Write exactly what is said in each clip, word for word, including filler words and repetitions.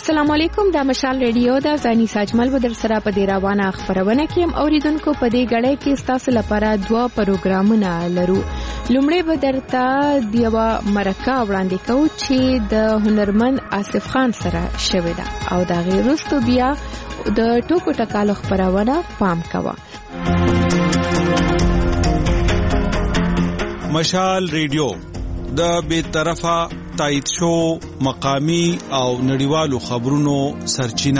السلام علیکم، دا مشال ریډیو دا زانی ساجمل بدر سره په دې روانه خبرونه کې هم اوریدونکو په دې غړې کې تاسو لپاره دوا پروګرامونه لرو. لومړی به درته دیوا مرکه وړاندې کوو چې د هنرمند آصف خان سره شوې ده او دا غیر وروسته بیا د ټوکو ټکالو خبرونه پام کوه. مشال ریډیو د بے طرفه تایید شو مقامی او نړیوالو خبرونو سرچینه.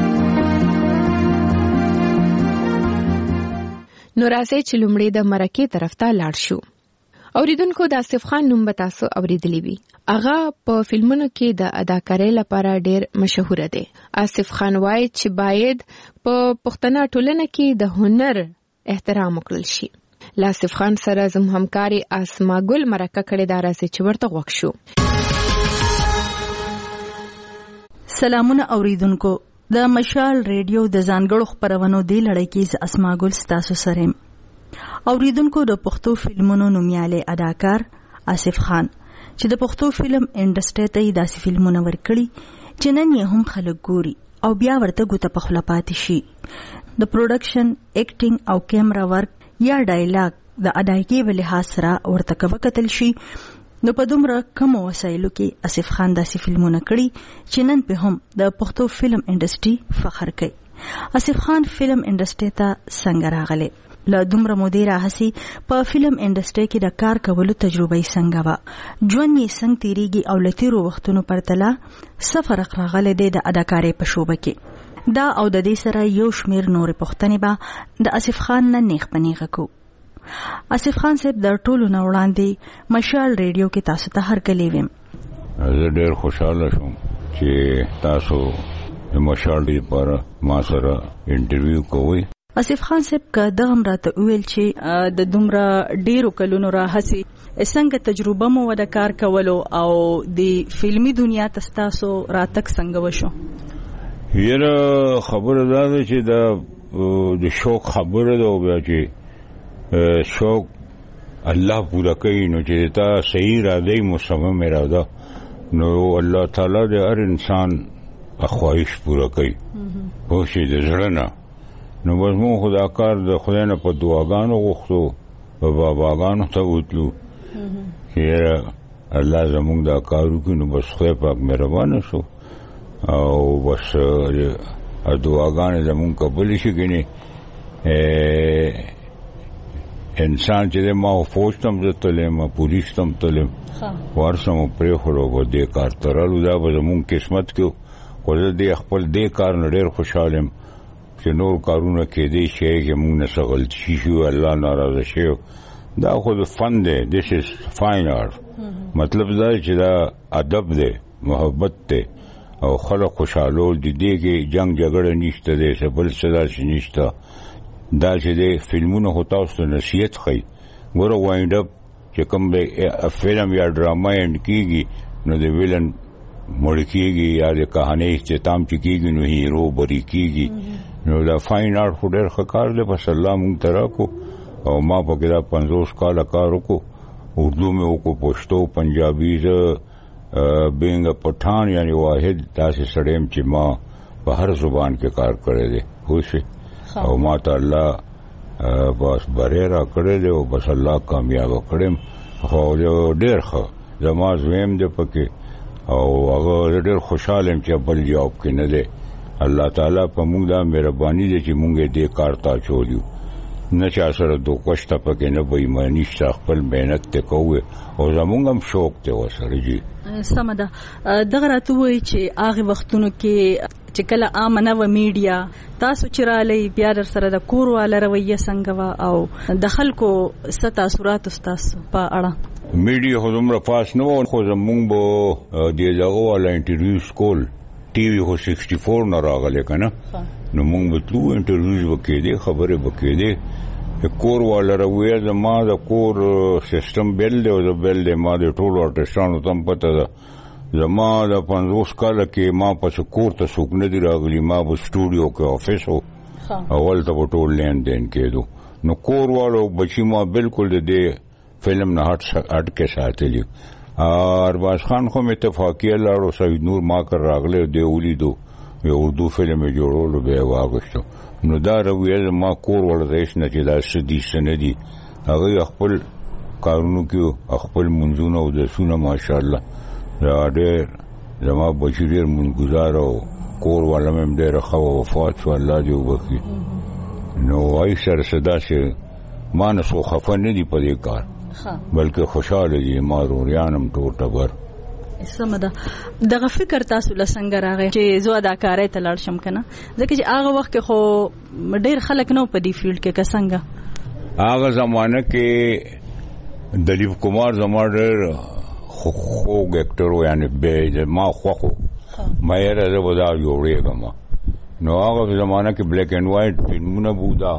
نو راځي چې لومړی د مرکه طرف ته لاړ شو. اوریدونکو د آصف خان نوم به تاسو اوریدلی وي. هغه په فلمونو کې د اداکارۍ لپاره ډېر مشهور دی. آصف خان وایي چې باید په پښتنه ټولنه کې د هنر احترام وکړل شي. آصف خان سره زم همکاري اسما ګل مرکه کړې دا راځي چې ورته وښ شو. سلامونه اوریدونکو، د مشال ریډیو د ځانګړو خبرونو دی لړۍ کې اسما ګل ستاسو سره. اوریدونکو، د پښتو فلمونو نومیاله اداکار آصف خان چې د پښتو فلم انډسټری ته داسې فلمونه ورکړي چې نن یې هم خلک ګوري او بیا ورته ګوته په خوله پاتې شي. د پروډکشن، ایکټینګ او کیمرا ورک یا ډایلاګ د ادایګۍ په لحاظ سره ورته کتل شي. نو په دومره کم وسایلو کې آصف خان داسې فلمونه کړي چې نن په هم د پښتو فلم انډسټری فخر کوي. آصف خان فلم انډسټری ته څنګه راغلی؟ له دومره مودې راهسي په فلم انډسټری کې د کار کولو تجربه یې څنګه وه؟ ژوند یې څنګه تیریږي او له تیرو وختونو پرتله څه فرق راغلی دی د اداکارۍ په شوبه کې؟ دا او د دې سره یو شمیر نورې پوښتنې به د آصف خان نه نیغ په نیغه کوو. آصف خان صاحب د ټولو نه وړاندې مشال ریډیو کې تاسو ته هرکلی ویم. زه ډېر خوشحاله شوم چې تاسو د مشال لپاره ما سره انټرویو کوئ. آصف خان صاحب که دغه هم راته وویل چې د دومره ډېرو کلونو راهسي څنګه تجربه مو د کار کولو او د فلمي دنیا ته ستاسو راتګ څنګه وشو؟ یره خبره دا ده چې دا د شوق خبره ده او بیا چې شوق الله پورا کوي نو چې تا صحیح اراده مصمم اراده نو الله تعالی د هر انسان خواهش پورا کوي خو شي د زړه نه. نو بس مو خدا کار د خدای نه په دعاګانو غوښتو په باباګانو ته وتلو چې الله زموږ دا کار وکړي. نو بس خدای پاک مهربانه شو او بس دعاګانې زموږ قبول شي. ګنې انسان چې ما فوج تم زه تلم پولیس تم تلم ورسم پرېښودو به دې کار ته رالو. دا به زموږ قسمت کې خو زه دې خپل دې کار نه ډېر خوشحال یم چې نور کارونه کېدی شي چې موږ نه څه غلطي شي الله ناراضه شي. دا خو د فن دی. دس از فاین آرټ. مطلب دا چې دا ادب دی، محبت دی او خلک خوشحالول دي. دې کې جنگ جګړه نشته دی، څه بل څه داسې نشته. دا چې دی فلمونه خو تاسو ته نصیحت ښیي. ګوره وایند اپ چې کوم فلم یا ډرامه اینډ کېږي نو د ویلن مړ کېږي یا د کهانۍ اختتام چې کېږي نو هیرو بری کېږي. نو دا فاین آرټ خو ډېر ښه کار دی. بس الله مونږ ته راکړو او ما پکې دا پنځوس کاله کار وکړو. اردو مې وکړو، پښتو، پنجابي. زه بینګ پټان یعنی واحد داسې سړی یم چې ما په هر زبان کې کار کړی دی پوه شئ. او ما ته الله بس بری را کړی دی او بس الله کامیابه کړم. خو ډېر ښه زما زویم دی پکې او هغه ډېر خوشحال یم چې بل جواب کې نه دی. الله تعالی په موږ دا مهرباني دی چې موږ دې کار ته اچولیو. نه چا سره دوکه شته پکې، نه بېایماني شته. خپل محنت ته کوو او زموږ هم شوق دی ورسره. جي سمه ده. دغه راته وایي چې هغې وختونو کې چې کله عامه نه وه میډیا، تاسو چې رالی بیا در سره د کور والا رویه څنګه وه او د خلکو څه تاثرات ستاسو په اړه؟ میډیا خو دومره فاست نه وه. خو زموږ به د دغه والا انټرویوز کول. ټي وي خو سکسټي فور نه راغلی که نه، نو موږ به تلو انټرویوز به کېدې، خبرې به کېدې. کور والا رویه زما د کور سیسټم بیل دی او زه بیل دی. ما د ټولو آرټسټانو ته هم پته ده. زما د پنځوس کاله کې ما پسې کور ته څوک نه دي راغلي. ما به سټوډیو کې افیس و اول ته به ټول لین دین کېدو. نو کور والو بچي ما بالکل د دې فلم نه هټ هټ کې ساتلی. ارباز خان خو اتفاقیه لاړو سید نور ما کر راغله دی ولیدو یو اردو فلم جوړولو به واغشتو نو دا رویل ما کور ولریش نه چې دا سدي سندي هغه خپل کارونو کې خپل منځونه او د سونه ماشاءالله دا ډېر زما بچی ډېر منګزار او کور والا مې ډېر خو وفات شو الله دې وبخي نو وای سره صدا شه ما نه سو خفه نه دی په دې کار بلکې خوشاله دي ما روریانم ټوټه بر سمدا دغه فکر تاسو لسنګ راغی چې زو اداکارۍ ته لاړ شم کنه ځکه چې هغه وخت کې خو ډېر خلک نو په دې فیلډ کې کسنګ هغه زمانہ کې دلیپ کمار زما ډېر خو ګیکټر یعنی به ما خو خو ما یې راځه ودا جوړېږم نو هغه زمانہ کې بلیک اینڈ وایټ فلمونه بودا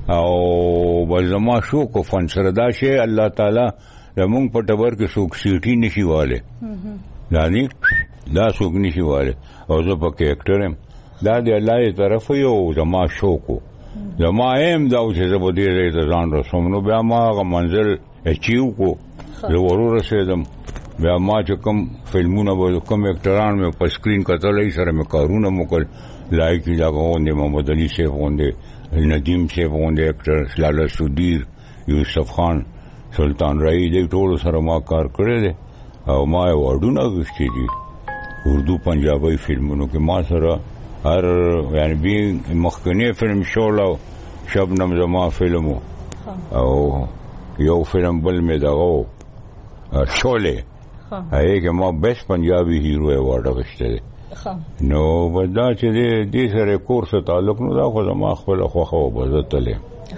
او بلزما شو کو فن سره دا شی الله تعالی زمونږ په ټبر کې څوک سیټي نشي واله یعنی دا څوک نشي واله او زه په کې اکټر یم دا دی الله طرف یو زما شو کو زما ایم دا چې زه به دې ته ځان رسوم نو بیا ما هغه منزل اچیو کو زه ورور رسېدم بیا ما چې کوم فلمونه به کوم اکټران مې په سکرین کتلای سره مې کارونه مو لایک دا غوندې محمد علي صاحب غوندې ندیم صاحب غوندې اکټر لاله سودیر یوسف خان سلطان رائی دې ټول سره ما کار کړی دی او ما وړونه غوښتي دي اردو پنجابي فلمونو کې ما سره هر یعنی بي مخکنی فلم شولا شبنم زما فلمو او یو فلم بل مې دغه شولې هغه کې ما بیسټ پنجابي هیرو ایوارډ غوښتي دی نو ودا چې دې سره کورس تعلق نو دا خو زما خپل خو خو بزتلې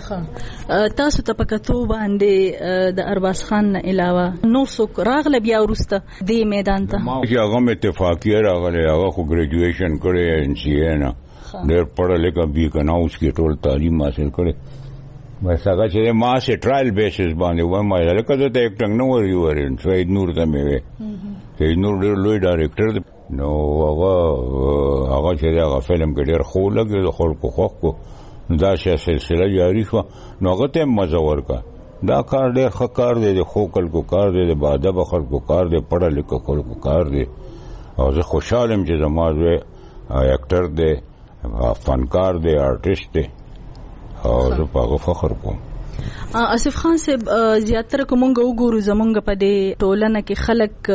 تاسو ته پکتو باندې د ارباز خان نه علاوه نو څوک راغله بیا ورسته دې میدان ته ما چې هغه اتفاقیه راغله هغه خو ګریجویشن کړی ان سی ای نه ډېر پړه لیکه بي کناوس کې ټول تعلیم حاصل کړی بس هغه چې ما سه ټرایل بیسس باندې و ما لکه ته اکټنګ نو وری ورین سید نور ته مې سید نور ډېر لوی ډایرکټر نو هغه هغه چې هغه فلم کې ډېر خو لګي د خلکو خوښ کو دا شې سلسله جاری شو نو هغه ته مزه ورکا دا کار ډېر ښه کار دی د خو خلکو کار دی د باده به خلکو کار دی پړه لیکو خلکو کار دی او زه خوشاله یم چې زما زوی اکټر دی فنکار دی آرټیسټ دی او زه په هغه فخر کوم آصف خان صاحب زیاتره کومنګ وګورو زمونږ په دې ټولنه کې خلک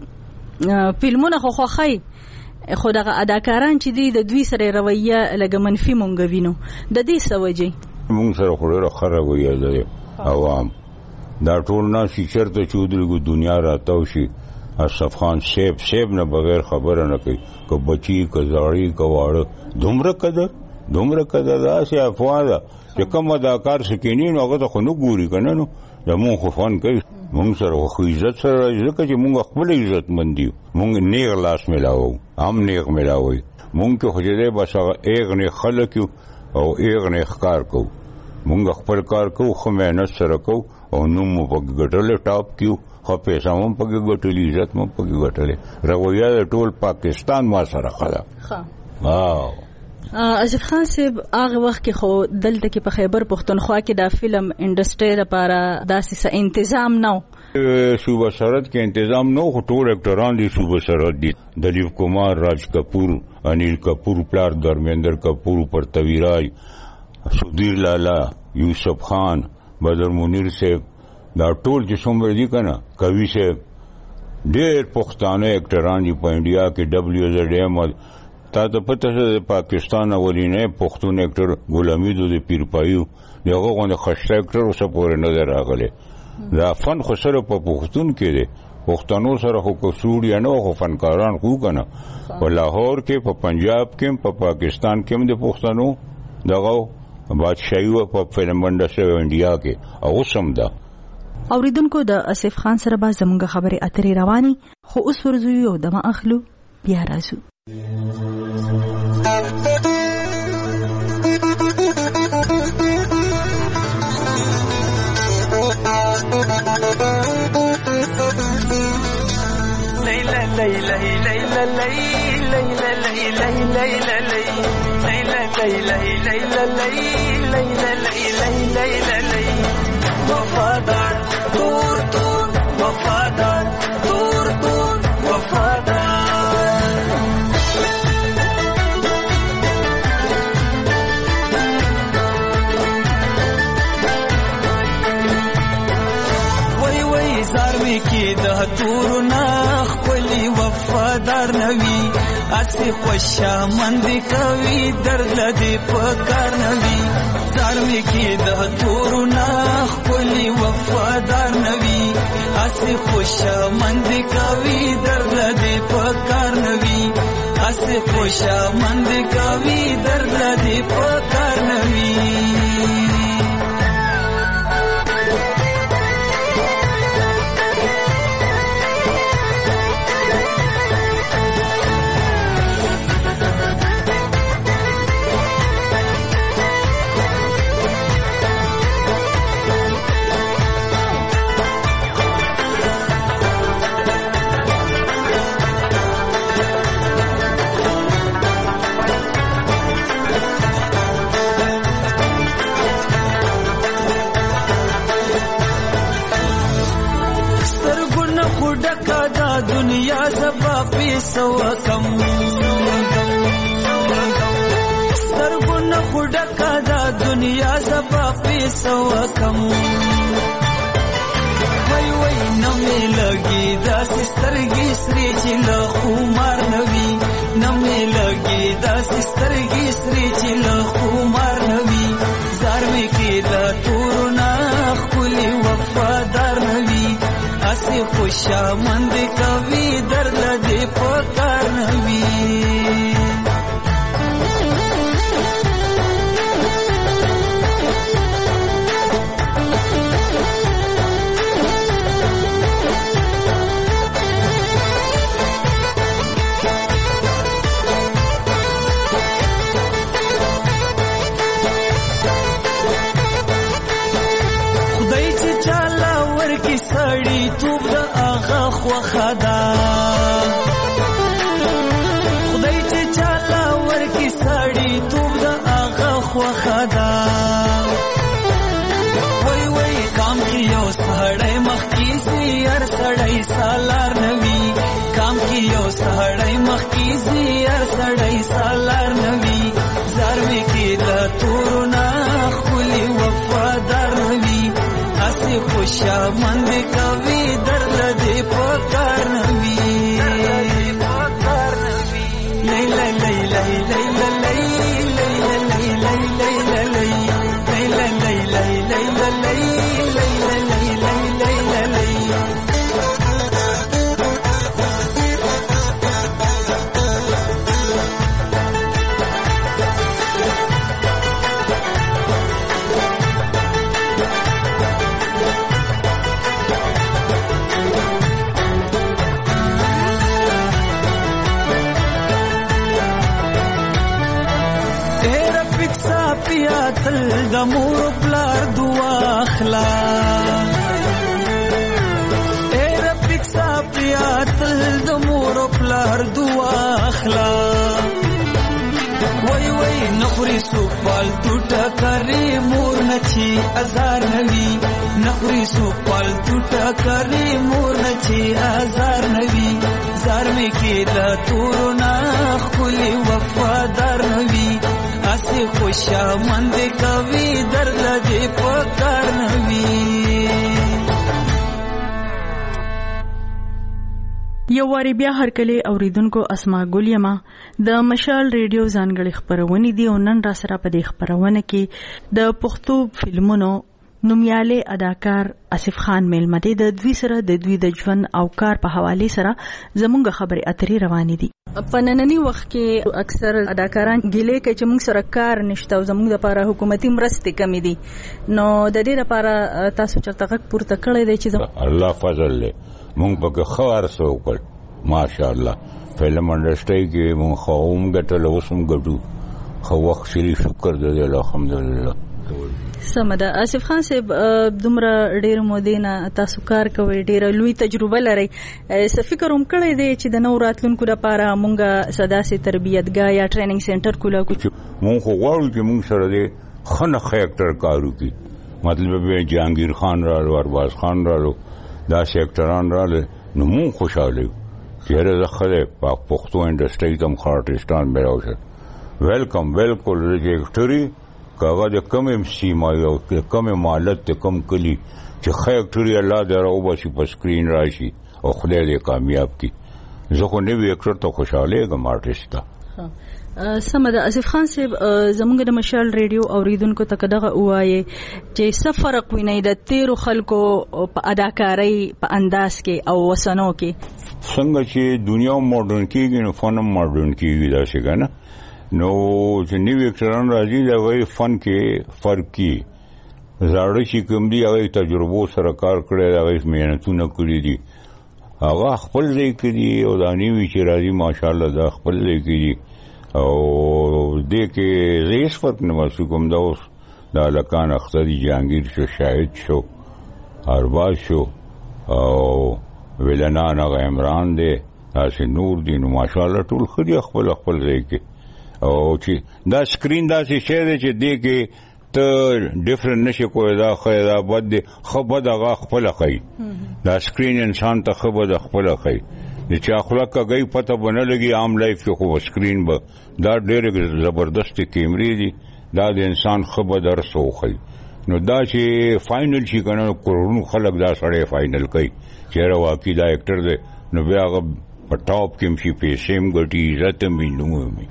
فلمونه خو خوخی خو دغه اداکاران چې دي د دوی سره رویه لګ منفي مونږ وینو د دې سوجي مونږ سره خو ډېر خراب وي د عوام دا ټول نه چې چرته چودري دنیا راتاو شي اشرف خان شیب شیب نه بغیر خبره نه کوي که بچي که زاړي که واړه دومره قدر دومره قدر دا سي افواده چې کوم اداکار سکینی نو هغه خو نه ګوري کنه نو د مون خو فن کوي مونږ سره خو عزت سره ځکه چې مونږ خپل عزت مندي مونږ نیغ لاس ملاو هم نیغ ملاوي مونږ خو دې بس هغه ایغ نه خلک او ایغ نه ښکار کو مونږ خپل کار کو خو مهنت سره کو او نو مو په ګټل ټاپ کیو خو پیسې هم په ګټلې عزت مو په ګټلې رویه ټول پاکستان ما سره خلا واو آصف خان صاحب هغه وخت کې خو دلته کې په خیبر پښتونخوا کې د فلم انډستری لپاره داسې تنظیم نو صوبه سرحد کې تنظیم نو خو ټول اکټران دي صوبه سرحد دي دلیپ کمار راج کپور انیل کپور پلار دھرمیندر کپور پرتویراج سودیر لالا یوسف خان بدر منیر صاحب دا ټول چې څومره دي کنه کوي صاحب ډېر پښتانه اکټران دي په انډیا کې ډبلیو زد احمد تا ته پته ده پاکستان اولینه پښتون اکټر غلامید د پیرپایو دغه غوښنه خشته اکټر اوسه پورې نه راغله دا فن خو سره په پښتون کې دي پښتنو سره خو کوڅوړي نه خو فنکاران خو کنه په لاهور کې په پنجاب کې په پاکستان کې هم د پښتنو دغه بادشاہي په فلم انډستری انډیا کې او سم ده اوریدونکو د آصف خان سره به زموږ خبرې اترې رواني خو اوس ورځو یو دمه اخلو بیا راځو ليلى ليلى ليلى ليلى ليلى ليلى ليلى ليلى وفادار دور دور وفادار دور می کې د تور نه خپل وفادار نوي اسی خوشا مند کوي درد لدی پکار نوي زار می کې د تور نه خپل وفادار نوي اسی خوشا مند کوي درد لدی پکار نوي اسی خوشا مند کوي درد لدی پکار نوي दुनिया जबा पेसो कम सरगुन खुडका दा दुनिया जबा पेसो कम वई वई नमे लगी दा सिस्तरगी श्री चिल खुमार नवी नमे लगी दा सिस्तरगी श्री चिल खुमार नवी जार में के दा तोरना खुली वफादार नवी असी खुशा मंद कवि दर्द दे पकार नवी खुदाई ची चाला वर की सड़ी तू वखदा खुदाई ची चाला वर की साड़ी तुम दा आगा वखदा वई वई काम कियो सड़े मखकी सी अर सड़ई सालार नवी काम कियो सड़े मखकी सी अर सड़ई सालार नवी जार में के दा तोरना खुली वफादार नवी असी खुशा मंद कवि दर्द दे पकार नवी लैला लैला लैला लैला लैला लैला लैला लैला लैला लैला पिया तल द मोर प्लार दुआ अखला ए रब्बिक सा पिया तल द मोर प्लार दुआ अखला वई वई नखरी सुपाल टूटा करे मोर नची अजार नवी नखरी सुपाल टूटा करे मोर नची अजार नवी जार में केला तोरना खुली वफादार नवी असी खुशा मंद कवि दर्द दे पकार नवी یو واری بیا هر کله اوریدونکو اسما ګلیما د مشال ریډیو ځانګړي خبرونه دي او نن را سره په دې خبرونه کې د پښتو فلمونو نومیاله اداکار آصف خان میلمده د دوی سره د دوی د ژوند او کار په حواله سره زموږ خبرې اترې روانې دي. په نننی وخت کې اکثر اداکاران ګیلې کوي چې موږ سره کار نشته او زموږ لپاره حکومتي مرستې کمی دي. نو د دې لپاره تاسو چرته غږ پورته کړی دی چې الله فضل له مونږ په خبر سو کړ ماشاءالله فلم انډسټری کې مونږ خوم ګټل اوسم ګټو خو وخت شری شکر دې الحمدلله. سمدا آصف خان صاحب دومره ډیر مودینا تاسو کار کوي ډیر لوی تجربه لري څه فکر هم کړی دی چې د نو راتلونکو لپاره مونږه صدا سي تربیتګاه یا ټریننګ سنټر کولا کو مونږ خو غواړو چې مونږ سره دې خنخ اکټر کارو کی مطلب به جهانگیر خان رالو ارباز خان رالو دا سیکټران رالو نو مونږ خوشاله چیرې زخه په پښتو انډسټری تم خاطرستان به راوشه ویلکم ویلکم د اکټری کاغه د کم ام سیما یو کم مالت ته کم کلی چې خیکټری الله دې راوباسي په سکرین راشي او خدای دې کامیاب کی. زه خو نوی اکټر ته خوشاله یم آرټیسټ ته. سمد آصف خان صاحب زمونږ د مشال ریډیو اوریدونکو ته دغه وایي چې څه فرق ویني د تیرو خلکو په اداکارۍ په انداز کې او وسنو کې. څنګه چې دنیا ماډرن کیږي نو فن ماډرن کیږي دا څنګه نه نو چې نوی اکټران راځي دا وایي فن کې فرق کی زاړه چې کوم دي هغه تجربو سره کار کړی هغه مهنتونه کړی دي هغه خپل ځای کې دي او دا نوی چې راځي ماشاءالله دا خپل ځای کې دي او دې کې هیڅ فرق نه محسوس کوم. دا اوس د لکان اختری جهانگیر شو شاهد شو ارباز شو او ویلنان هغه عمران دی داسې نور دي نو ماشاءالله ټول ښه دي خپل خپل ځای کې. او چې دا سکرین داسې شی دی چې دې کې ته ډیفرنٹ نشي کوی دا ښه دا بد دی ښه بد هغه خپله ښایي. دا سکرین انسان ته ښه بد خپله ښایي چې اخلاق کا گئی پتہ بنه لګي عام لایف کې خو سکرین به دا ډېر زبردست کیمرې دي دا د انسان خبر درس وخی نو دا چې فائنل شي کنه کورونو خلک دا سړی فائنل کوي چیرې واقعي دا اکټر دی نو بیا هغه په ټاپ کې مشي پیسې هم ګټي عزت هم وینو می.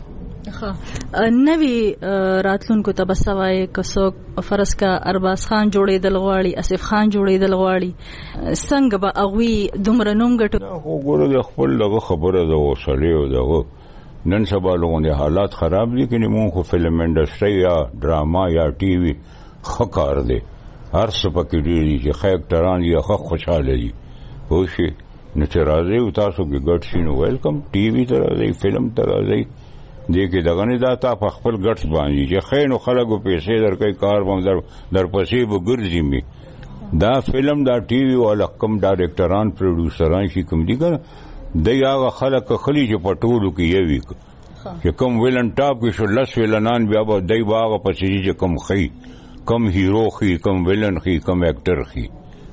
ښه نوی راتلونکو ته به سوای که څوک فرض کا ارباز خان جوړېدل غواړي آصف خان جوړېدل غواړي څنګه به هغوی دومره نوم ګټو. خو ګوره د خپل دغه خبره ده حوصلې او دغه نن سبا لغونې حالات خراب دي کنې مونږ خو فلم انډسټري یا ډراما یا ټي وي ښه کار دی هر څه پکې ډېر دي چې ښه اکټران دي ښه خوشحاله دي پوه شئ نو چې راځئ تاسو کې ګډ شي نو ویلکم ټي وي ته راځئ فلم ته راځئ دې کې دغه نه دا تا په خپل ګټ باندې چې خیر نو خلکو پیسې درکوي کار به در درپسې به ګرځي مې دا فلم دا ټي وي والا کم ډایرکټران پروډوسران شي کوم دي کنه دی هغه خلک خلی چې په ټولو کې یو وي چې کوم ویلن ټاپ کې شو لس ویلنان بیا به دی به هغه پسې چې کم خي کم هیرو خي کم ویلن خي کم اکټر خي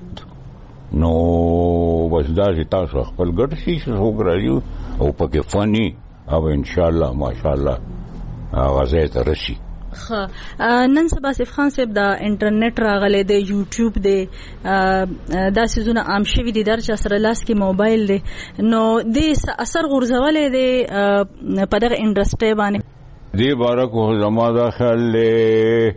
نو بس دا چې تاسو خپل ګټ شي څوک راځي او پکې فني او ان شاء الله ماشاءالله هغه ځای ته رسي. ها نن سبا آصف خان صاحب دا انټرنیټ راغلی دی یوټیوب دی دا سيزونه عام شوي دي در چا سره لاس کې موبایل دی نو دې اثر غورځولی دی په دغه انډسټري باندې. دې باره کو زما دا خیال دی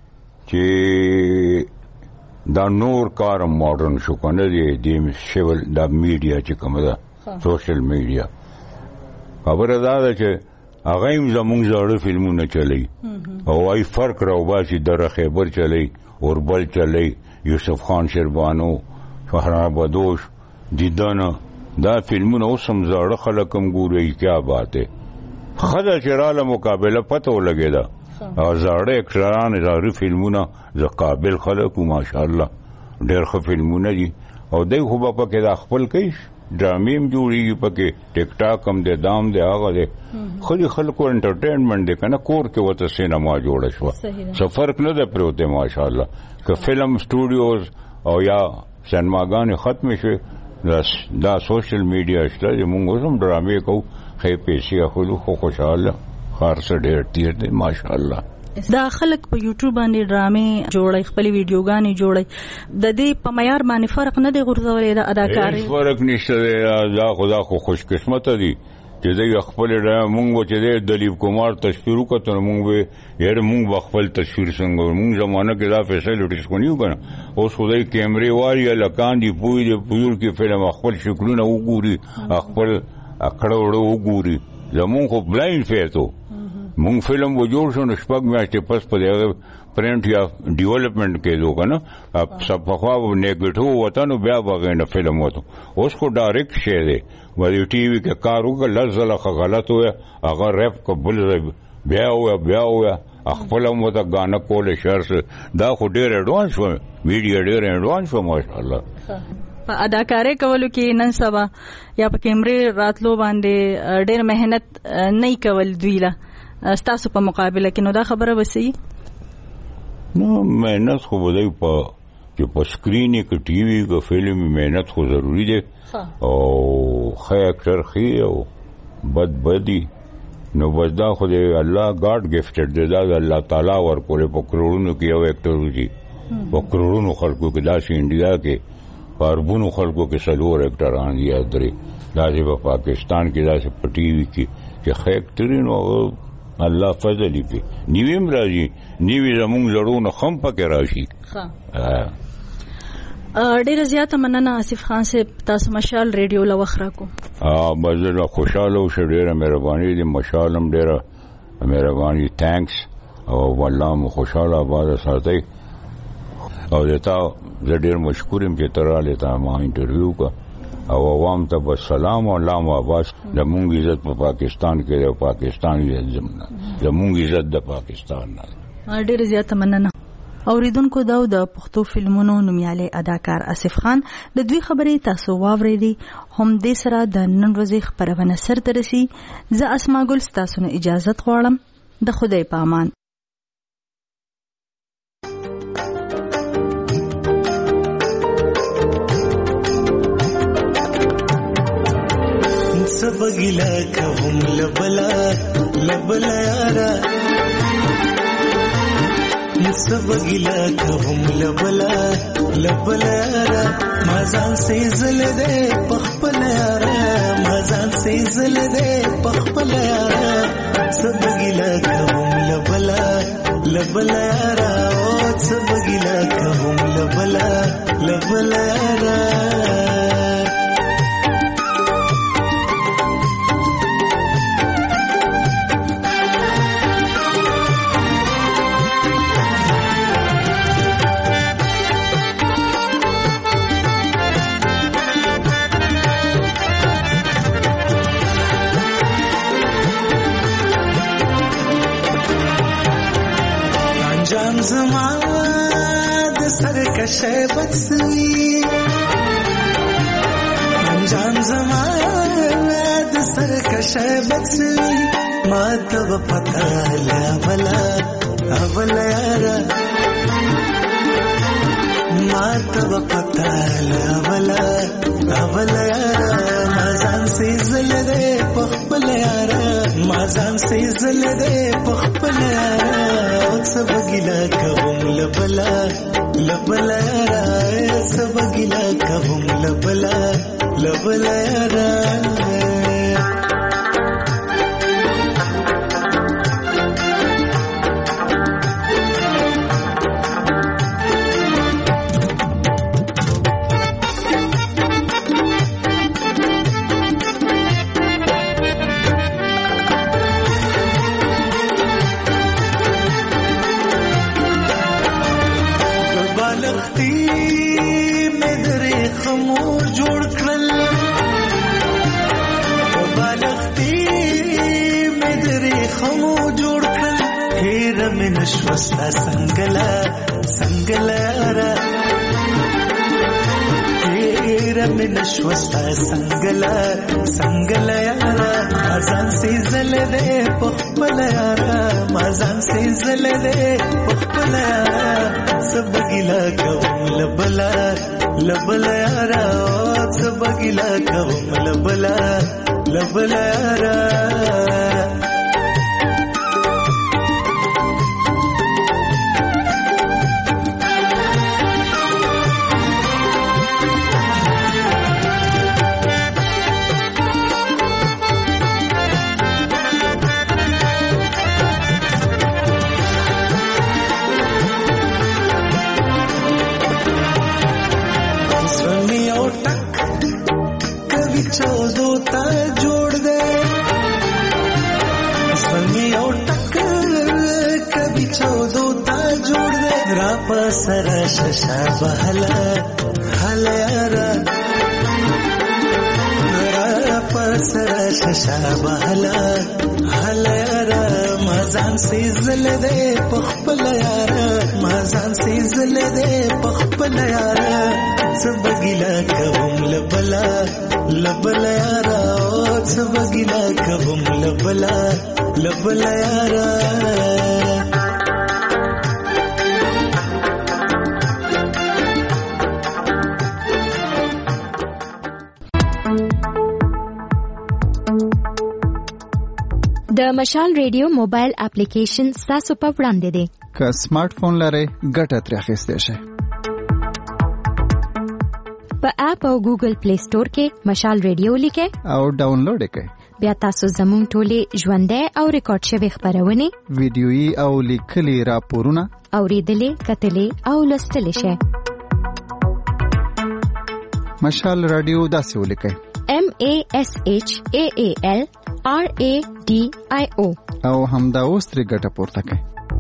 چې دا نور کار ماډرن شو کنه دی د شول دا میډیا چې کومه ده سوشل میډیا خبره دا ده چې هغه هم زمونږ زاړه فلمونه چلی او وايي فرق راوباسي در خیبر چلی اوربل چلی یوسف خان شیربانو فهران بدوش دیدانه دا فلمونه اوس هم زاړه خلک هم ګوري کیا بات ہے خدا چراله مقابله پته ولګیدا او زاړه اکټران زاړه فلمونه ز قابل خلک ماشاءالله ډېر ښه فلمونه دي او دوی خو په کې د خپل کوي ډرامې هم جوړېږي پکې ټیک ټاک هم دی دام دی هغه دی خو د خلکو انټرټینمنټ دی که نه کور کې ورته سینما جوړه شوه څه فرق نه دی پرې دی ماشاءالله که فلم سټوډیوز او یا سینماګانې ختمې شوې دا سوشل میډیا شته چې مونږ اوس هم ډرامې کوو ښې پیسې اخلو خو خوشحاله ښار څه ډېر تېر دی ماشاءالله. دا خلک په یوټیوب باندې ډرامې جوړي خپل ویډیوګانې جوړي د دې په معیار باندې فرق نه دی غورځولې د اداکاري فرق نشته دی دا خدا خو خوش قسمت دي چې دوی خپل مونږ چې د دلیپ کمار تصویر وکړو مونږ به یې مونږ خپل تصویر څنګه مونږ زمانہ کې دا فیسیلیټیز کو نیو کنه اوس خو دای کیمرې واري لکان دی پوی دی پویر کې فلم خپل شکلونه وګوري خپل اکړه وړو وګوري زمونږ خو بلایند فیتو مونږ فلم و جوړ شو نو شپږ میاشتې پس په دغه پرنټ یا ډیولپمنٹ کې دو کنه سب خوا نیگیټیو وته نو بیا بغیر فلم وته اوس خو ډایرکټ شی دی وایي ټي وي کې کار وکړ لزله غلط وي هغه ریپ قبول بیا و بیا و خپل مو ته غانه کول شهر دا خو ډیر اډوانس و ویډیو ډیر اډوانس و ماشاءالله. په اداکارۍ کولو کې نن سبا یا په کیمرې راتلو باندې ډیر مهنت نه کول دوی له ستاسو په مقابله کې نو دا خبره وسی نو مهنت خو بدای په چې په سکرین کې ټي وي کې فلم مهنت خو ضروری دی او ښه اکټر خي او بد بدی نو بس دا خو د الله ګاډ ګفټډ دی، دا د الله تعالی ورکولی په کروڑونو کې یو ایکټر وځي، په کروڑونو خلکو کې داسې انډیا کې په اربونو خلکو کې څلور ایکټران دي یا درې، داسې په پاکستان کې داسې په ټي وي کې چې ښه ایکټري نو الله فضل یې پې نیوي هم راځي، نیوي زمونږ زړونه خم پکې راشي. ډیره زیاته مننه آصف خان صاحب، تاسو مشال ریډیو له وخت راکو. بس زه خوشحاله اوسه، ډیره مهرباني دي، مشال هم ډیره مهرباني، تھینکس، او والله مو خوشحاله آباده ساتئ. او دیتا زه ډیر مشکور یم چې ته رالې، تا ما انټرویو کا او عوام ته بس سلام او الله مو آباد. زمونږ عزت په پاکستان کې دی، پاکستان عزت زمونږ عزت د پاکستان نه. ډیره زیاته مننه. اوریدونکو دا د پښتو فلمونو نومیالی اداکار آصف خان د دوی خبرې تاسو واورېدې. هم دې سره د نن ورځې خپرونه سر ته رسي. زه اسما ګل ستاسو نه اجازت غواړم. د خدای په امان. سبګیلا کوم لبلا لبلا یارا، سبګیلا کوم لبلا لبلا یارا، مازان سي زل دې پخپل یارا، مازان سي زل دې پخپل یارا، سبګیلا کوم لبلا لبلا یارا، او سبګیلا کوم لبلا لبلا یارا. زما د سرکشه بدسوي، انجام زما د سرکشه بدسوي، ما ته پتا لا بلا اولا یارا، ما ته پتا لا بلا اولا یارا، مازان سي زل دې پخپل یارا، مازان سي زل دې پخپل یارا، سبګیلا کوم لبلا لبلا یارا، سبګیلا کوم لبلا لبلا یارا. نشوستا سنگلا سنگلا یارا، تیرا میں نشوستا سنگلا سنگلا یارا، مازان سی زل دے پخپل یارا، مازان سی زل دے پخپل یارا، سبګیلا کوم لبلا لبلا یارا، سبګیلا کوم لبلا لبلا یارا. سرا ششا بهلا هلا یارا، را پر سرا ششا بهلا هلا یارا، مازان سي زل دې پخپل یارا، مازان سي زل دې پخپل یارا، سبګیلا کوم لبلا لبلا یارا، سبګیلا کوم لبلا لبلا یارا. د د مشال ریډیو موبایل اپلیکیشن ستاسو په وړاندې دی. که سمارټ فون لرئ ګټه ترې اخیستی شئ. په اپ او ګوګل پلی سٹور کې مشال ریډیو لیکئ او ډاونلوډ یې کړئ. بیا تاسو زموږ ټولې ژوندۍ او ریکارډ شوې خپرونې، ویډیويي او لیکلي راپورونه اورېدلې، کتلې او لوستلی شئ. مشال رادیو داسې ولیکئ: M A S H A A L R A D I O او همدا اوس ترې ګټه پورته کړئ.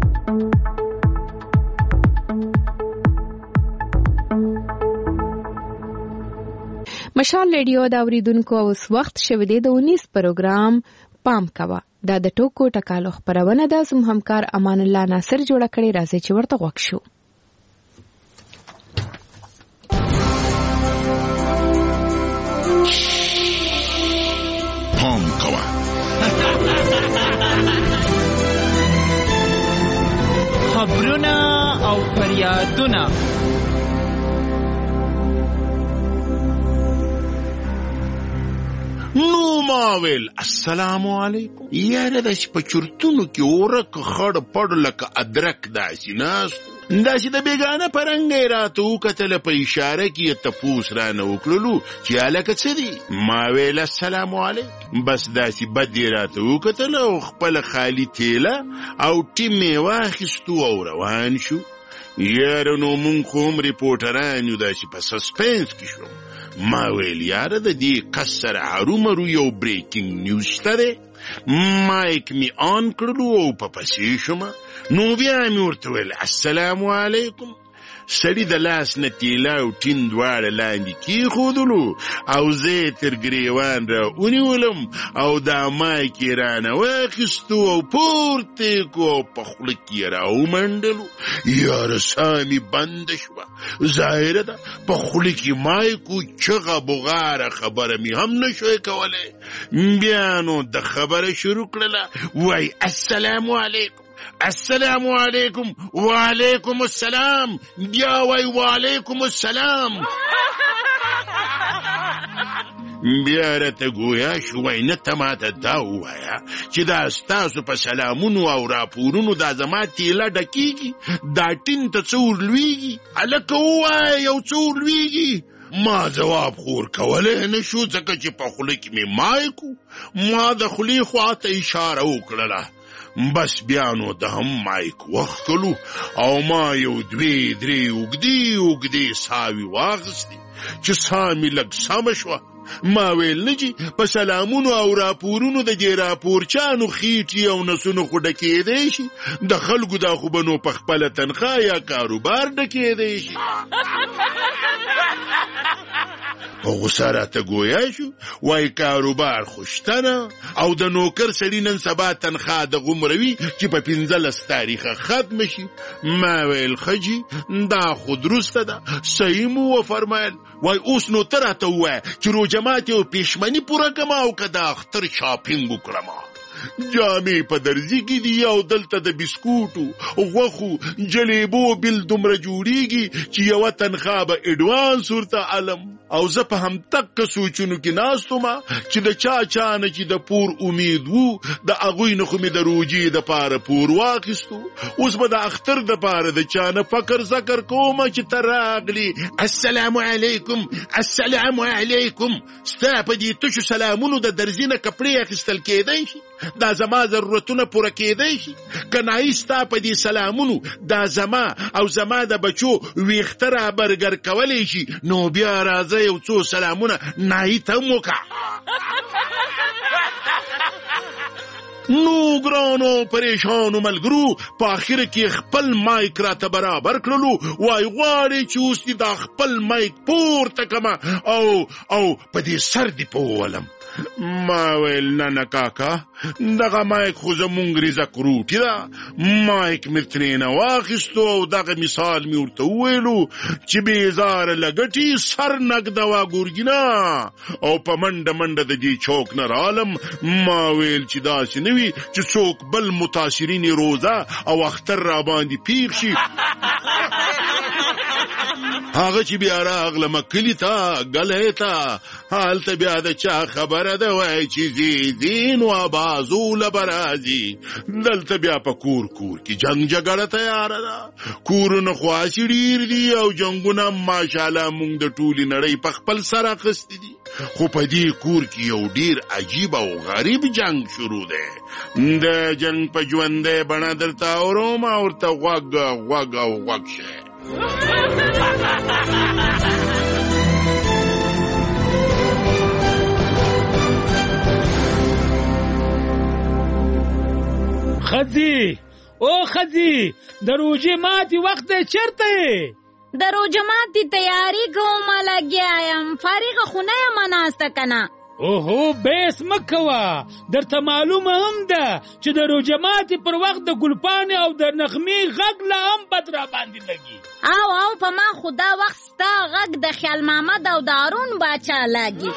مشال ریډیو دا اوریدونکو اوس وخت شوه دی د اونیس پروګرام پام کوا. دا د ټوکو ټکالو خبرونه ده. زموږ همکار امان الله ناصر جوړه کړې، راځي چې ورته غوښ شو. پام کوا. خبرونه او فریادونه نو ماویل السلام علیکم. یاره داسې په چرتونو کې ورک خړ پړ لکه ادرک داسې ناست، داسې د بیګانه په رنګ یې راته وکتله، په اشاره کې یې تپوس رانه وکړلو چې هلکه څه دي؟ ما ویل السلام علیکم. بس داسې بد یې راته وکتله او خپله خالي تیله او ټیم یې واخیستو او روان شو. یاره نو مونږ خو هم ریپورټران یو، داسې په سسپنس کې شوم. ما ویل یاره د دې کس سره هرومرو یو بریکینګ نیوز شته دی. مایک می آن کړلو او په پسې شوم. نو بیا مې ورته ویل السلام علیکم. سړي د لاس نه تیله او ټین دواړه لاندې کېښودلو او زه یې تر ګریوان را ونیولم او دا مایک یې رانه واخیستو او پورته یې کړو او په خوله کې یې را ومنډلو. یاره ساه مې بنده شوه. ظاهره ده په خوله کې مایک و، چغه بغاره خبره مې هم نه شوی کولی. بیا نو د خبره شروع کړله، وای السلام علیکم، السلام علیکم، وعلیکم السلام، بیا وای وعلیکم السلام. بیا راته ګویا شو، وای نه ته ماته دا ووایه چې دا ستاسو په سلامونو او راپورونو دا زما تیله ډکېږي، دا ټین ته څه ورلوېږي؟ هلکه ووایه یو څه ورلوېږي؟ ما جواب خور کولی نه شو ځکه چې په خوله کې مې مایک و. ما د خولې خواته اشاره وکړله. بس بیا نو د هم مایک وښکلو او ما یو دوې درې اوږدې اوږدې ساوې واخیستې چې ساه مې لږ سمه شوه. ما ویل نه چې په سلامونو او راپورونو د دې راپورچانو خېټې او نسونو خو ډکېدی شي، د خلکو دا خو به نو په خپله تنخوا یا کاروبار ډکېدی شي. په غوسه راته ګویا شو، وای کاروبار خو شته نه او د نوکر سړي نن سبا تنخوا دغومره وي چې په پنځلس تاریخه ختمه شي. ما ویل ښه دا خو درسته ده، صحیح مو وفرمایل. وای اوس نو ته راته ووایه چې روژه ماتې او پېشمني پوره کړم او که د اختر شاپینګ وکړم. جامې په درزي کې دي او دلته د بسکوټو، غوښو، جلیبو بیل دومره جوړیږي چې یوه تنخوا به اډوانس ورته علم. او زه په همدغه سوچونو کې ناست وم چې د چا چا نه چې د پور امید وو، د هغوی نه خو مې د روجې دپاره پور واخیستو. اوس به د اختر دپاره د چا نه فکر ذکر کوم چې ته راغلي السلام علیکم السلام علیکم. ستا په دې تشو سلامونو د درزي نه کپړې اخیستل کېدی شي؟ دا زما ضرورتونه پوره کېدی شي؟ که نایي ستا په دې سلامونو دا زما او زما د بچو ویښته را برګر کولی شي؟ نو بیا راځه یو څو سلامونه نایي ته هم وکړه. نو ګرانو پریشانو ملګرو په آخر کې خپل مایک راته برابر کړلو. وای غواړې چې اوس دې دا خپل مایک پورته کړمه او او په دې سر دې په وولم. ما ویل نه نه کاکا، دغه مایک خو زمونږ رزق روټي ده. مایک مې ترېنه واخیستو او دغه مثال مې ورته وویلو چې بېزاره لګټي سر نږدوه ګورګینه او په منډه منډه د دې چوک نه رالم. ما ویل چې داسې نه وي چې څوک بل متاثرین روزه او اختر را باندې پیښ شي. هغه چې بیا راغلم کلي ته ګلۍ ته هلته بیا د چا خبره ده وایي چې ځي ځي نو ابازوله به راځي دلته بیا په کور کور کې جنګ جګړه تیاره ده کورونه خواسي ډېر دي او جنګونه ماشاءالله موږ د ټولې نړۍ په خپل سر اخیستي دي خو په دې کور کې یو ډېر عجیب او غریب جنګ شروع دی د جنګ په ژوندۍ بڼه درته اورم او ورته غوږ غوږ او غوږ شئ خدي او خدي د روژې ماتي وخت چیرته یې؟ د روژې ماتي تیاری کوم لګیا یم فارغه خونه یم ناسته کنه. اوهو بیس مکوه درته معلومه هم ده چې د روژې ماتي پر وخت د ګلپانې او د نغمې غږ لا هم بد را باندې لګي. او او په ما خو دا وخت ستا غږ د خیال محمد او د هارون باچا لګي.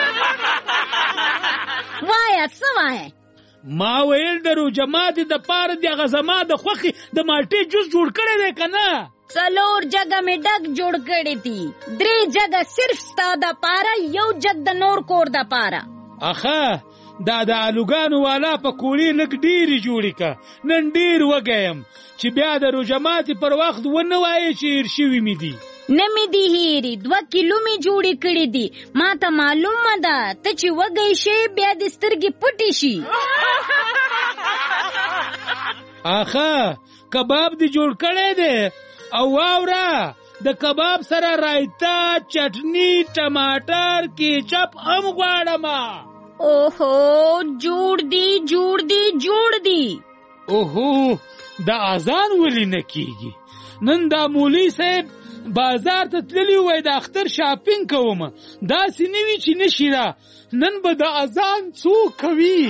وایه څه وایې؟ ما ویل د روژې ماتي دپاره د هغه زما د خوښې د مالټې جوس جوړ کړی دی که نه؟ څلور جګه مې ډک جوړ کړي دي درې جګه صرف ستا دپاره یو جګ د نور کور دپاره. اخه دا د الوګانو والا په کولې لږ ډېرې جوړې که نن ډېر وږی یم چې بیا د روژې ماتي پر وخت ونه وایې چې هېر شوي مې دي. نه مې دي هېرې دوه کیلو مې جوړې کړي دي ما ته معلومه ده ته چې وږی شې بیا دې سترګې پټې شي. اخه کباب دې جوړ کړی دی او واوره د کباب سره رایتا چټني ټماټر کیچپ هم غواړم. اوهو جوړ دی جوړ دی جوړ دی. اوهو د اذان ولې نه کیږي؟ نن دا مولوي صاحب بازار ته تللی وای د اختر شاپینګ کوم داسې نه وي چې نشي را نن به د اذان څوک کوي؟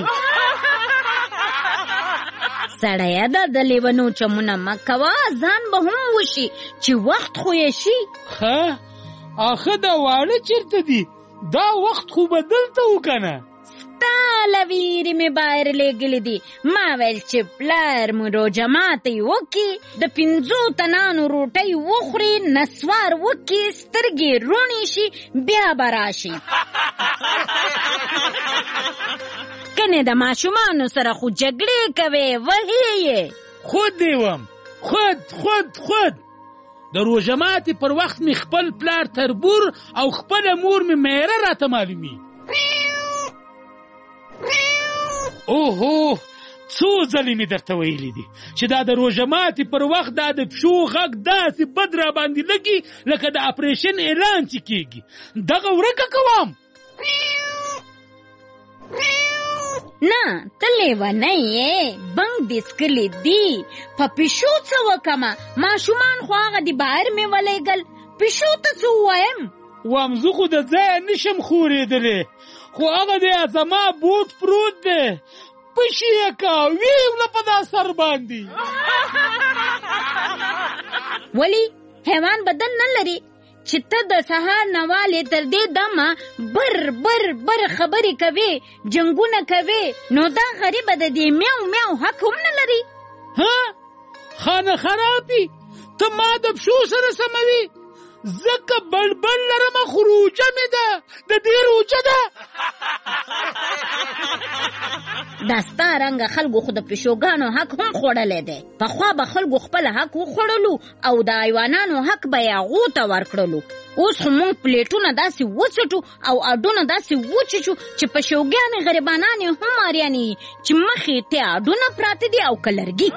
سړیه دا د لیونو چمونه مه کوه ځان به هم وشي چې وخت خو یې شي. ښه اخه دا واړه چېرته دي؟ دا وخت خو به دلته و که نه؟ ستا له ویرې مې بهر لېږلي دي ما ویل چې پلار مو روژه ماتۍ وکړي د پنځو تنانو روټۍ وخوري نسوار وکړي سترګې روڼې شي بیا به راشي. کنې د ماشومانو سره خو جګړې کوې وهې یې. خود دې وم خود خود خود د روژه ماتي پر وخت مې خپل پلار تربور او خپله مور مې میره راته معلومي. اوهو څو ځلې مې درته ویلي دي چې دا د روژه ماتي پر وخت دا د پښو غږ داسې بد را باندې لګي لکه د اپریشن اعلان چې کېږي دغه ورکه کوم. نه ته لیونی یې بنګ دې څکلي دي په پیشو څه وکمه ماشومان خو هغه د بهر مې ولېږل پیشو ته څه ووایم؟ وایم زه خو د ځایه نشم خورېدلی خو هغه دی زما بوټ پروت دی پشي یې که ویوله په دا سر باندې. ولې حیوان بدن نه لري چې ته د سهار نوالې تر دې دمه بر بر بر خبرې کوې جنګونه کوې نو دا غریبه د دې میاو میاو حق هم نه لري. ها خانه خرابي ته ما د پښو سره سموي زکه بلبل لرم خو روجه مې ده د دې روجه ده. دا ستا رنګه خلکو خو د پیشوګانو حق هم خوړلی دی پخوا به خلکو خپل حق وخوړلو او د حیوانانو حق به یې هغو ته ورکړلو اوس خو موږ پلیټونه داسې وڅټو او اډونه داسې وچچو چې پیشوګانې غریبانانې هم اریانې چې مخې ته اډونه پراته دي او کلرګي.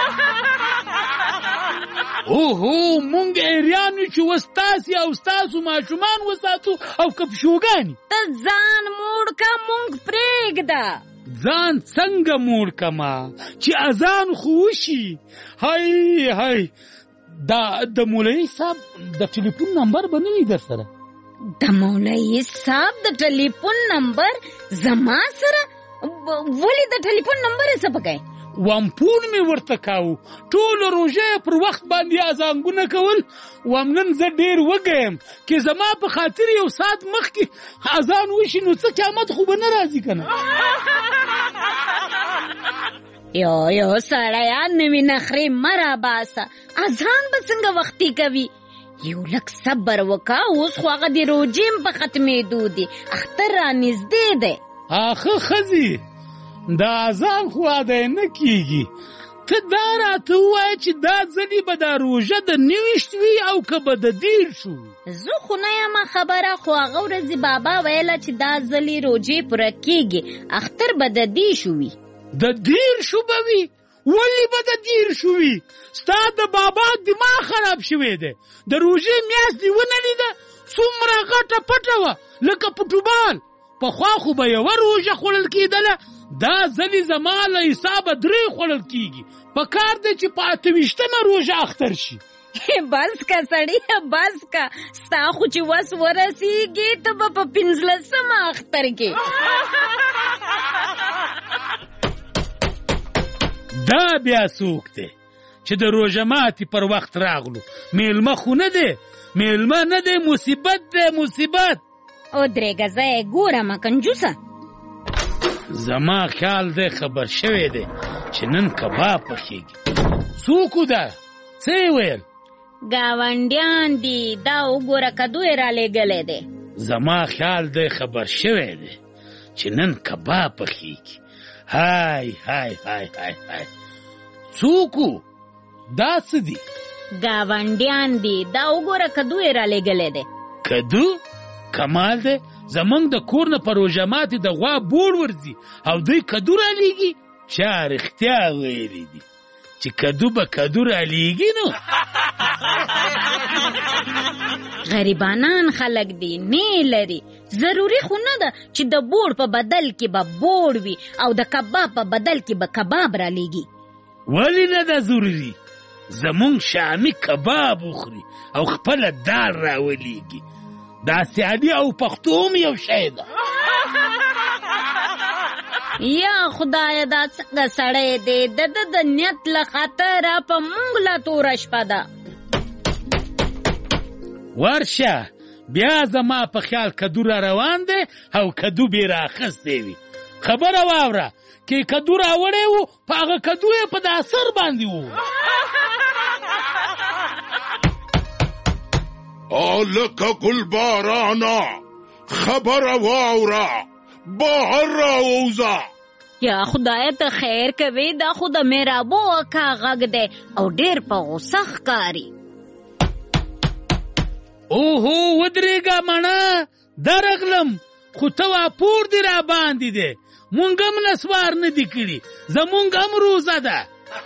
اوهو مونږ ایریان یو چې وستاسې او ستاسو ماشومان وساتو او که پیشوګانې ته ځان موړ که مونږ پرېږده. ځان څنګه موړ کما چې اذان خو وشي؟ هی هی دا د مولوي صاحب د ټلیفون نمبر به نه وي در سره؟ د مولوي صاحب د ټلیفون نمبر زما سره؟ ولې د ټلیفون نمبر یې څه پکې؟ وامپون مې ورته کاوه ټوله روژه پر وخت باندې اذانګونه کول وام نن زه ډېر وږی یم که زما په خاطر یو ساعت مخکې اذان وشي نو څه قیامت خو به نه راځي که نه؟ یو یو سړیه نوې نخرې مه راباسه اذان به څنګه وختي کوي یو لک صبر وکا، اوس خو هغه د روجې په ختمېدو دي، اختر را نږدې دی. آخه ښځې د اذان خو ادای نه کېږي، ته دا راته ووایه چې دا ځلې به دا روژه د نویشت وي او که به د دېرشو وي؟ زه خو نه یمه خبره، خو هغه ورځې بابا ویله چې دا ځلې روجې پوره کېږي، اختر به د دېرشو وي. د دېرشو به وي؟ ولې به د دېرشو وي؟ ستا د بابا دماغ خراب شوی دی. د روژې میاشت دې ونه لیده څومره غټه پټه وه لکه فوټبال. پخوا خو به یوه روژه خوړل کېدله، دا ځلې زما له حسابه درې خوړل کېږي. په کار دی چې په اته ویشتمه روژه اختر شي. بس که سړی بس که، ستا خو چې وس ورسېږي ته به په پنځلسمه اختر کې. دا بیا څوک دی چې د روژه ماتي پر وخت راغلو؟ میلمه خو نه دی، میلمه نه دی، مصیبت دی، مصیبت. ودرېږه زه یې ګورم کنجوسه. زما خیال دی خبر شوی دی چې نن کباب پخېږي. څوک ده؟ څه یې ویل؟ ګاونډیان دي، دا وګوره کدو یې رالیږلی دی. زما خیال دی خبر شوی دی چې نن کباب پخېږي. های های های های های څوک دا څه دي؟ ګاونډیان دي، دا وګوره کدو یې رالیږلی دی. کدو؟ کمال دی، زمونږ د کور نه په روژه ماتي د غوا بوړ ورځي او دوی کدو رالیږي. چا رښتیا ویلي دي چې کدو به کدو رالیږي؟ نو غریبانان خلک دي، نه لري. ضروري خو نه ده چې د بوړ په بدل کې به بوړ وي او د کباب په بدل کې به کباب رالیږي. ولې نه ده ضروري؟ زمونږ شامي کباب وخوري او خپله دال راولیږي. دا سیالي او پښتو هم یو شی ده. یا خدایه دا څنګه سړی دی، د ده د نیت له خاطره په موږ لا توره شپه ده. ورشه بیا زما په خیال کدو را روان دی او کدو بې رااخستی وي. خبره واوره کې کدو راوړی و، په هغه کدو یې په دا سر باندې و. لکه ګل بارانا خبره واوره، بهر راووځه. یا خدای ته خیر کوي، دا خو د میرابو اکا غږ دی او ډېر په غوسه ښکاري. اوهو ودرېږه مڼه، درغلم، خو ته واپور دې را باندې دی. مونږ هم نسوار نه دي کړي، زمونږ هم روزه ده.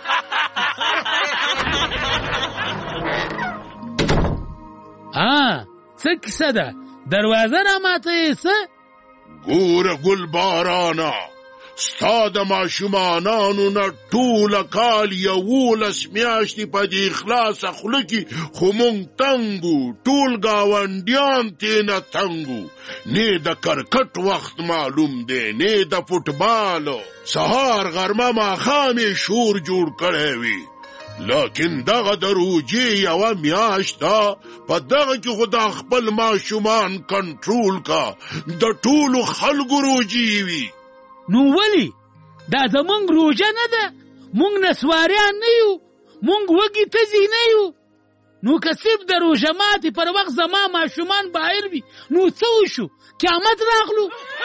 ها څه کیسه ده؟ دروازه را ماتوې څه؟ ګوره ګل بارانه، ستا د ماشومانانو نه ټوله کال یولس میاشتې په دې خلاصه خوله کې خو مونږ تنګو، ټول ګاونډیان تېنه تنګو. نه د کرکټ وخت معلوم دی، نه د فوټبالو. سهار غرمه ماښام یې شور جوړ کړی وي. لیکن دغه د روجې یوه میاشت ده، په دغه کې خو دا خپل ماشومان کنټرول کا، د ټولو خلکو روجې وي. نو ولې؟ دا زمونږ روژه نه ده؟ مونږ نسواریان نه یو، مونږ وږي تږي نه یو. نو که صرف د روژه ماتې پر وخت زما ماشومان بهر وي نو څه وشو؟ قیامت راغلو؟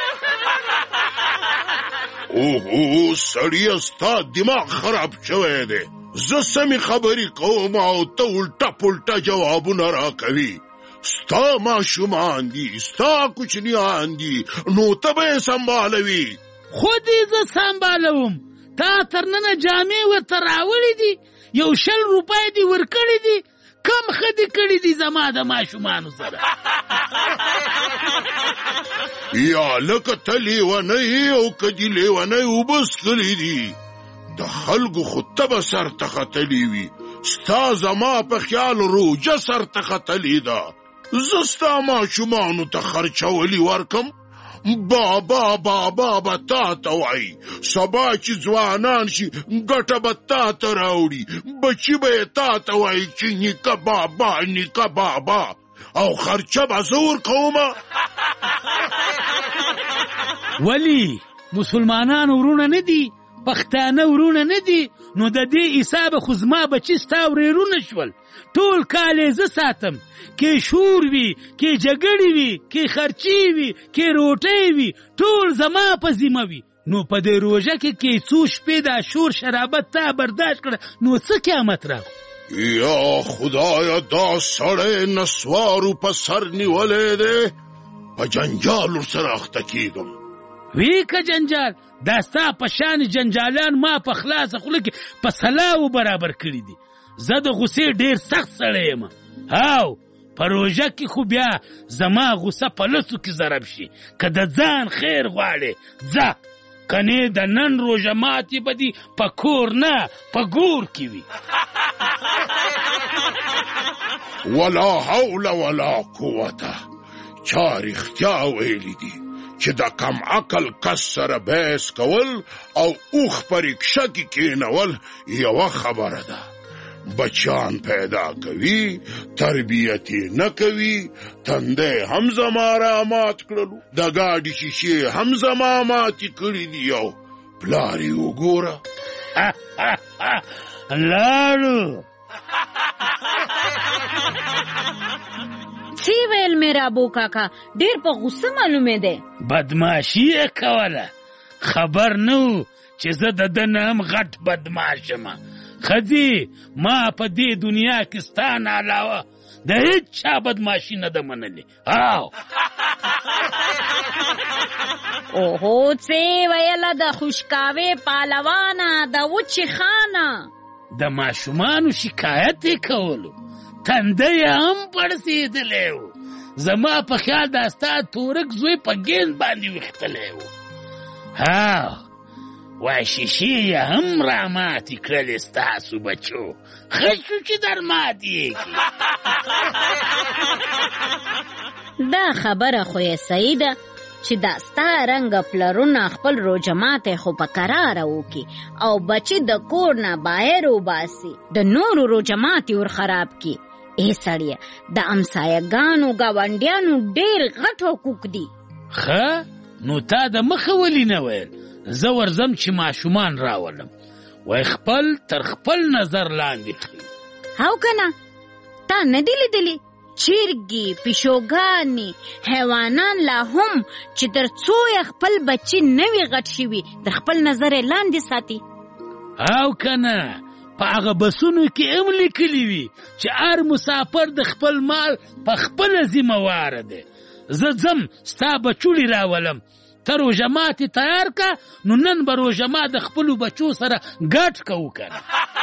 اوهو سړیه، ستا دماغ خراب شوی دی. زه سمې خبرې کوم او ته الټه پلټه جوابونه راکوي. ستا ماشومان دي، ستا کوچنیان دي، نو ته به یې سنبالوي. خود یې زه سنبالوم. تا تر ننه جامې ورته راوړې دي، یو شل روپۍ دې ورکړې دي، کم ښه دې کړي دي زما د ماشومانو سره. یا لکه ته لیونی او که دې لیونی اوبه څښلي دي، د خلکو خو ته به سر ته ختلي وي. ستا زما په خیال روجه سر ته ختلې ده. زه ستا ماشومانو ته خرچولی ورکم، بابا بابا به تا ته وایي. سبا چې ځوانان شي ګټه به تا ته راوړي، بچي به یې تا ته وایي چې نیکه بابا نیکه بابا، او خرچه به زه ورکومه. ولې مسلمانان ورونه نه دي؟ پښتانه ورونه نه دي نو د دې حسابه خو زما بچي ستا ورېرونه شول. ټول کال یې زه ساتم، کې شور وي، کې جګړې وي، کې خرچې وي، کې روټۍ وي، ټول زما په ذمه وي. نو په دې روژه کې کې څو شپې دا شور شرابت تا برداشت کړه نو څه قیامت راغو؟ یا خدایا دا سړی نسوارو په سر نیولی دی، په جنجال ورسره اخته کېږم. وی که جنجال دا ستا په شان جنجالان ما په خلاصه خوله کې په سلاو برابر کړي دي. زه د غصې ډېر سخت سړی یم. هاو په روژه کې خو بیا زما غصه په لسو کې ضرب شي. که د ځان خیر غواړې ځه، کنې د نن روژه ماتې به دي په کور نه په ګور کې وي. ولا حول ولا قوته. چا رښتیا ویلي دي چې د کم عقل کس سره بحث کول او اوښ په رکشه کې کېنول یوه خبره ده. بچیان پیدا کوي، تربیت یې نه کوي، تندی هم زما را مات کړلو، د ګاډي شیشې هم زما ماتې کړي دي او پلار یې وګوره. لاړو څه ویل میرا ابو کاکا؟ ډېر په غصه معلومې دی. بدماشي یې کوله، خبر نه و چې زه د ده نه هم غټ بدماش یم. ښځې ما په دې دنیا کې ستا نه علاوه د هېڅ چا بدماشي نه ده منلې. او اوهو څه ویله د خوشکاوې پهلوانه، د وچې خانه. د ماشومانو شکایت یې کولو، تنده یې هم پړسېدلی و. زما په خیال دا ستا تورک زوی په ګیند باندې ویښتلی و. ها وای شیشې یې هم را ماتې کړلې ستاسو بچو. ښه شو چې در ماتې یې کړي. دا خبره خو یې صحیح ده چې دا ستا رنګه پلرونه خپل روژه ماتی خو په کراره وکړي او بچي د کور نه بهر وباسي، د نورو روژه ماتي ور خراب کړي. ای سړیه د امسایهګانو ګاونډیانو ډېر غټ حقوق دي. ښه نو تا د مخه ولې نه ویل؟ زه ورځم چې ماشومان راولم، وای خپل تر خپل نظر لاندې کړي. هاو کنه تا نه دي لیدلي چرګې، پیشوګانې، حیوانان لا هم چې تر څو یې خپل بچي نه وي غټ شوي تر خپل نظر یې لاندې ساتي. هاو کنه په هغه بسونو کې هم لیکلي وي چې هر مسافر د خپل مال په خپله ذمه واره دی. زه ځم ستا بچوړي راولم، ته روژه ماتې تیار که نو نن به روژه مات د خپلو بچو سره ګډ کوو کنه.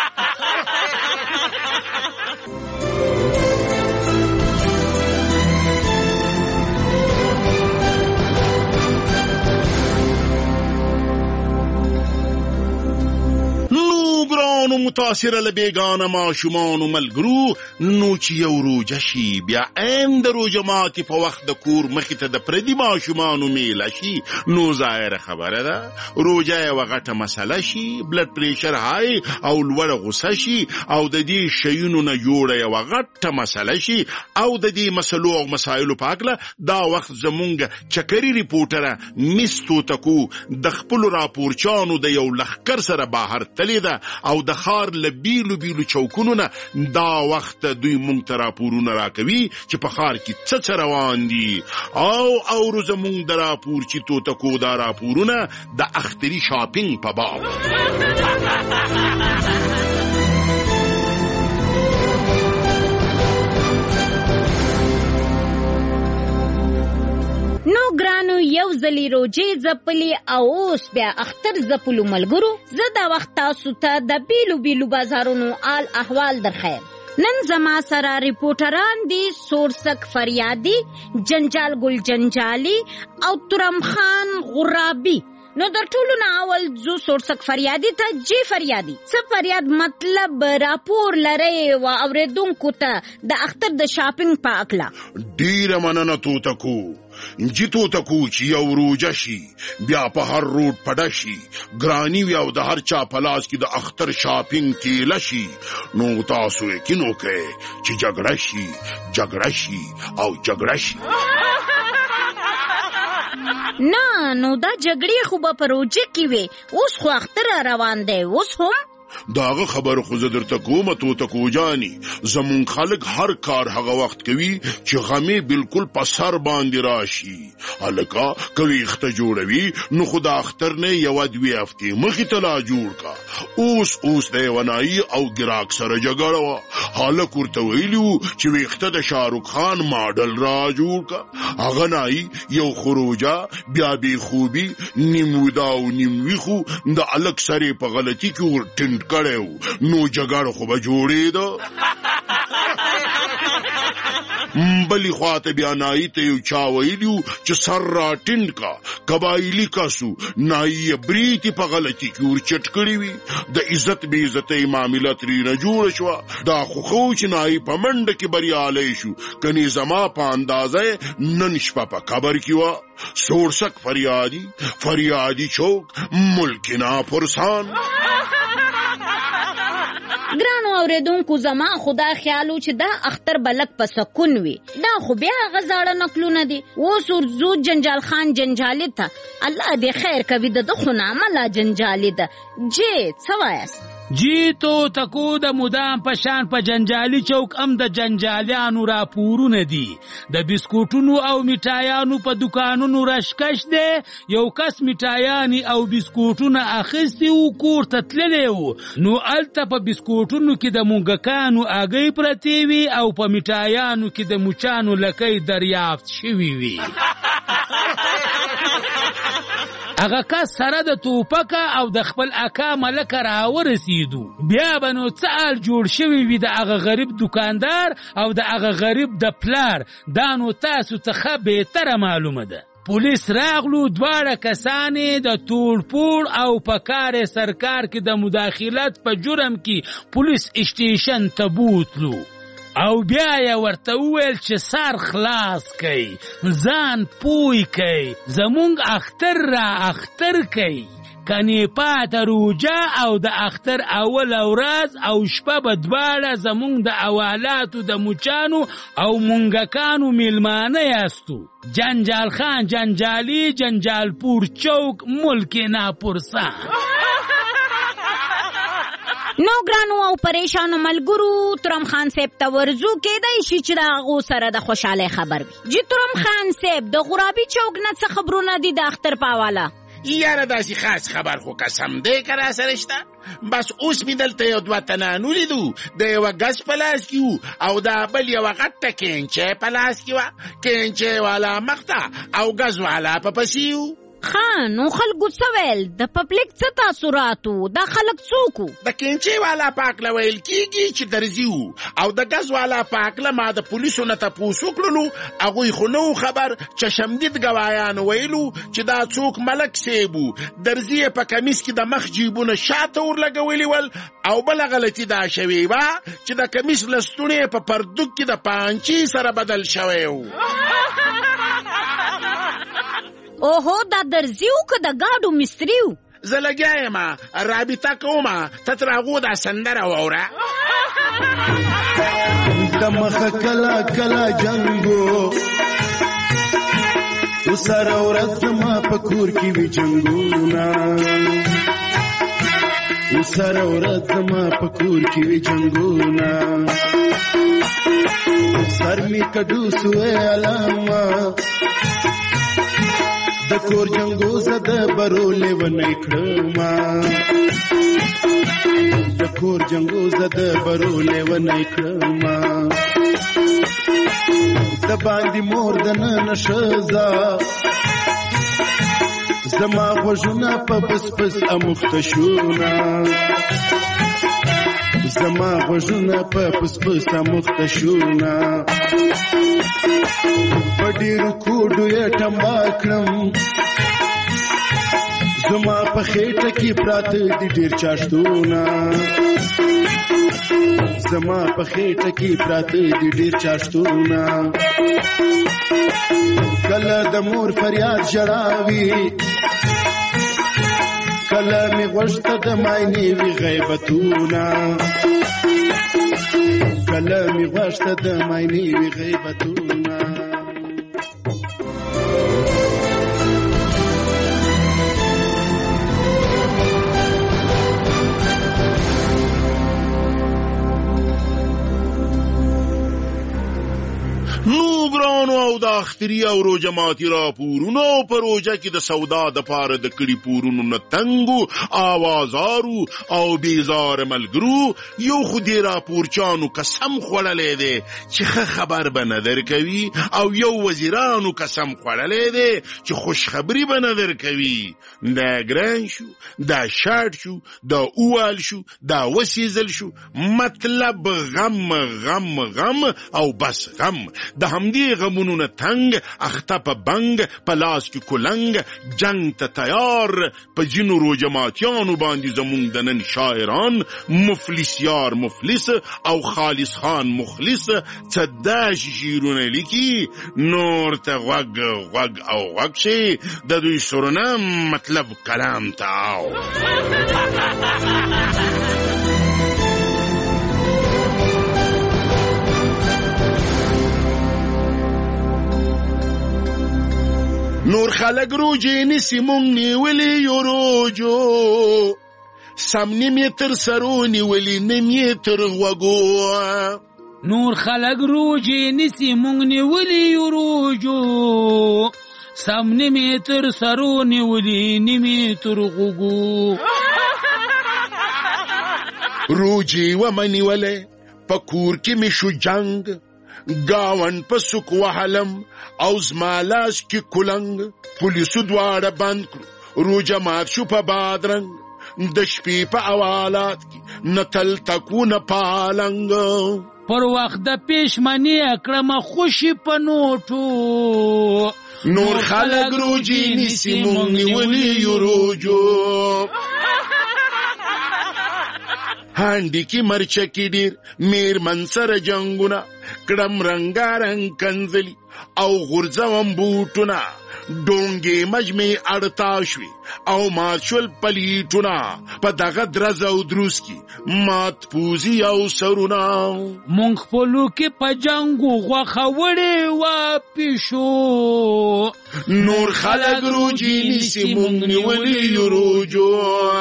ګرانو متاثره له بېګانه ماشومانو ملګرو، نو چې یو روژه شي بیا عین د روژه ماتې په وخت د کور مخې ته د پردي ماشومانو میله شي، نو ظاهره خبره ده روژه یوه غټه مسله شي، بلډ پریشر های او لوړه غوسه شي او د دې شیونو نه جوړه یوه غټه مسله شي. او د دې مسلو او مسایلو په هکله دا وخت زمونږ چکري ریپورټره مس توتکو د خپلو راپورچانو د یو لښکر سره بهر تلې ده او د ښار له بیلو بیلو چوکونو نه دا وخت دوی مونږ ته راپورونه راکوي چې په ښار کې څه څه روان دي. او اورو زمونږ د راپورچي توتکو دا راپورونه د اختري شاپینګ په باب. نو ګرانو یو ځلې روژې ځپلې او اوس بیا اختر ځپلو ملګرو، زه دا وخت تاسو ته د بیلو بیلو بازارونو آل احوال درخیم. نن زما سره ریپورټران دي سورسک فریادي، جنجال ګل جنجالي او ترم خان غرابي. نو در ټولو نه اول زو سورسک فریادي ته جی فریادي څه فریاد مطلب راپور لرئ و اورېدونکو ته د اختر د شاپینګ په هکله؟ ډېره مننه توتکو. جی توتکو چې یو روژه شي بیا په هر روډ پډه شي، ګراني وي او د هر چا په لاس کې د اختر شاپینګ کیله شي، نو تاسو یقین وکړئ چې جګړه شي جګړه شي او جګړه شي. نه نو دا جګړې خو به په روجه کې وي، اوس خو اختر روان دی. اوس هم داغه خبر خو زه درته کوم تو تکو جانی، زمون خلک هر کار هغه وخت کوي چې غمې بالکل په سر باندې راشي. هلکه کوي اخته جوړوي نو خو د اختر نه یوه دوې هفتې مخې ته لا جوړ کا. اوس اوس د ونایي او ګراک سره جګړه وه. هلک ورته ویلي وو چې ویښته د شاهرخ خان ماډل را جوړ کا. هغه نایي یو خروجه بیا بې خوبي نیم ویده او نیم ویښو د هلک سر یې په غلطي کې ور ټینډ کړی نو جګړه خو به جوړېده. بلی خواته بیا نایی ته یو چا ویلیو چې سر را ټینډ کا. قبایلي کسو نایی بریتې په غلطي کې ور چټ کړي وي. د عزت بې عزتۍ معامله ترېنه جوړه شوه. دا خو خو چې نایی په منډه کې بریالی شو، کنې زما په اندازه نن شپه په قبر کې وه. سورسک فریادي فریادي چوک ملکنا پرسان. ګرانو اوریدونکو زما خدا خیالو چې دا اختر بلک په سکون وي. دا خو بیا غزاړه نقلونه دي. اوس ورځو جنجال خان جنجالي ته الله دې خیر کوي، د ده خو نامه لا جنجالي ده. جی څه وایاست؟ جی تو تکو د مدام پشان په جنجالي چوک ام د جنجالیانو راپورونه دي. د بسکوټونو او میټایانو په دکانونو رشکش دی. یو کس میټایانی او بسکوټونه اخیستي وو، کور ته تللی وو. نو الته په بسکوټونو کې د موږکانو اګۍ پرتې وي او په میټایانو کې د مچانو لکۍ دریافت شوي وي. هغه کس سره د توپکه او د خپل اکا ملکه راورسېدو. بیا به نو څه حال جوړ شوی وي د هغه غریب دکاندار او د هغه غریب د پلار. دا نو تاسو څخه بهتره معلومه ده. پولیس راغلو، دواړه کسانې د توړپوړ او په کار سرکار کې د مداخلت په جرم کې پولیس اسټیشن ته بوتلو. او بیا یې ورته وویل چې سر خلاص کئ، ځان پوی کئ، زمونږ اختر را اختر کئ. کنې پاته روجه او د اختر اول ورځ او شپه به دواړه زمونږ د اوالاتو د مچانو او مونږکانو میلمانه یاستو. جنجال خان جنجالي، جنجالپور چوک، ملک ناپرسان. نو ګرانو او پریشانو ملګرو، ترم خان صاحب ته ورځو کېدای شي چې د هغو سره د خوشحالۍ خبر وي. جی ترم خان صاحب د غرابي چوک نه څه خبرونه دي د اختر په حواله؟ یاره داسې خاص خبر خو قسم دی که راسره شته. بس اوس مې دلته یو دوه تنان ولیدو، د یوه ګز په لاس کې وو او دا بل یوه غټه کینچۍ په لاس کې وه. کینچۍ والا مخته او ګز والا په پسې وو. ښه نو خلکو څه ویل؟ د پبلک څه تاثرات وو؟ دا خلک څوک وو؟ د کینچۍ والا په هکله ویل کېږي چې درځي وو، او د ګز والا په هکله ما د پولیسو نه تپوس وکړلو. هغوی خو نه وو خبر. چشمدید ګوایانو ویلو چې دا څوک ملک صاحب وو. درځي یې په کمیس کې د مخ جیبونه شاته ورلګولي ول، او بله غلطي دا شوې وه چې د کمیس لستوڼې یې په پردوک کې د پانچې سره بدل شوی وو. اوهو دا درځي وو که د ګاډو مستري وو؟ زه لګیا یم رابطه کومه، ته تر هغو دا سندره واوره. د مخه کله کله جنګو، وسره ورځ زما په کور کې وي جنګونه. وسره ورځ زما په کور کې وي جنګونه. سر می کډو سوې علامه، د کور جنګو زه د برو لیونی کړمه. د کور جنګو زه د برو لیونی کړمه. د باندې مور د ننه ښځه، زما غوږونه په پس پس اموخته شونه. زما غوږونه په پس پس اموخته شونه. په ډېرو کوډو یې ټمبا کړم، زما په خېټه کې پراته دي ډېر چاشتونه. زما په خېټه کې پراته دي ډېر چاشتونه. کله د مور فریاد ژړاوي، کله مې غوږ ته د ماینې وي غیبتونه. کله مې غوږ ته د ماینې وي غیبتونه. نو ګرانو او د اختري او روژه ماتي راپورونو په روژه کې د سودا دپاره د کړي پورونو نه تنګو آوازارو او بیزار ملګرو یو خو دې راپورچانو قسم خوړلی دی چې ښه خبر به نه درکوي او یو وزیرانو قسم خوړلی دی چې خوشخبري به نه درکوي. دا ګران شو، دا شاټ شو، دا اوال شو، دا وسیزل شو، مطلب غم غم غم او بس غم. د همدې غمونو نه تنګ اخته په بنګ په لاس کې کلنګ جنگ ته تیار په ځینو روژه ماتیانو باندې زمونږ د نن شاعران مفلس یار مفلس او خالص خان مخلص څه داسې شعرونه لیکي نور ته غوږ غوږ او غوږ شي د دوی سرونه مطلب کلام ته آو. نور خلق روجی نیسی مونگ نیولی یو روجو سم نیمی تر سرو نیولی نیمی تر غوگو. نور خلق روجی نیسی مونگ نیولی یو روجو سم نیمی تر سرو نیولی نیمی تر غوگو. روجی و منی ولی پا کور کی میشو جنگ گاون په سوک وحلم او زمالاس کی کلنگ پولیسو دواره بند کرو روجه مات شو په بادرنگ د شپې په اوالات کی نتل تکو نپالنگ پر وقت د پیشمنی اکرم خوشی په نوټو نور خلق روجی نیسی مونگ نیولی یو روجو. هانډي کې مرچه کې ډېر میرمن سره جنګونه کړم رنګارنګ کنځلي او غورځوم بوټونه ډونګې مجمې اړتا شوې او مات شول پلیټونه په دغه درز او دروس کې مات پوزي او سرونه. مونږ خپلو کې په جنګو غوښه وړې وه پیشو نور خلق روجي نیسي مونږ نیولي یو روجو.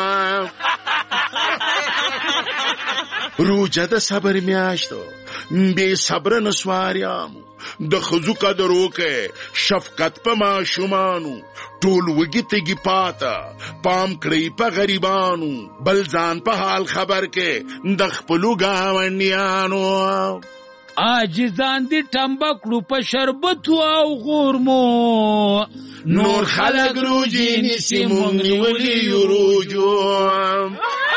روجه د صبر میاشتو بے صبر نسواریانو د خزو قدر وکې شفقت په ماشومانو ټول وږي تږي پاته پام کړئ په غریبانو بل ځان په حال خبر کې د خپلو ګاونډیانو. عاجزان دي ټمبه کړو په شربتو او غورمو نور خلق روجي نیسي مونږ نیولي یو روجو.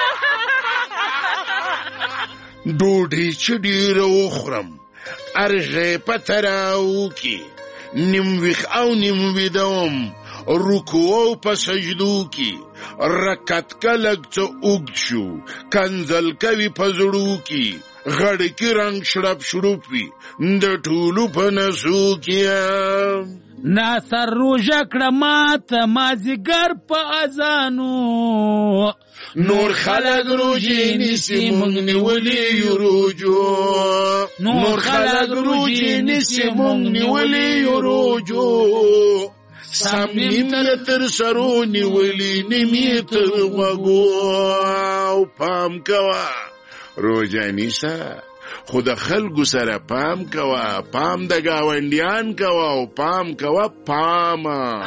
ډوډۍ چې ډېره وخورم ارغې په تراو کې نیم ویښ او نیم ویده وم رکوع او په سجدو کې رکعت که لږ څه اوږد شو کنځل کوي په زړو کې غړ کې رنګ شړپ شړوپ وي د ټولو په نسو کې. ناصر روژه کړه ماته مازدیګر په اذانو نور خلق روجی نیسی مونگ نیولی یو روجو. نور خلق روجی نیسی مونگ نیولی یو روجو سم نیمی تر سرو نیولی نیمی تر غوگو. پام کوا روجه نیسا خود خلقو سره پام کوا پام د گاونډیان کوا او پام کوا پاما.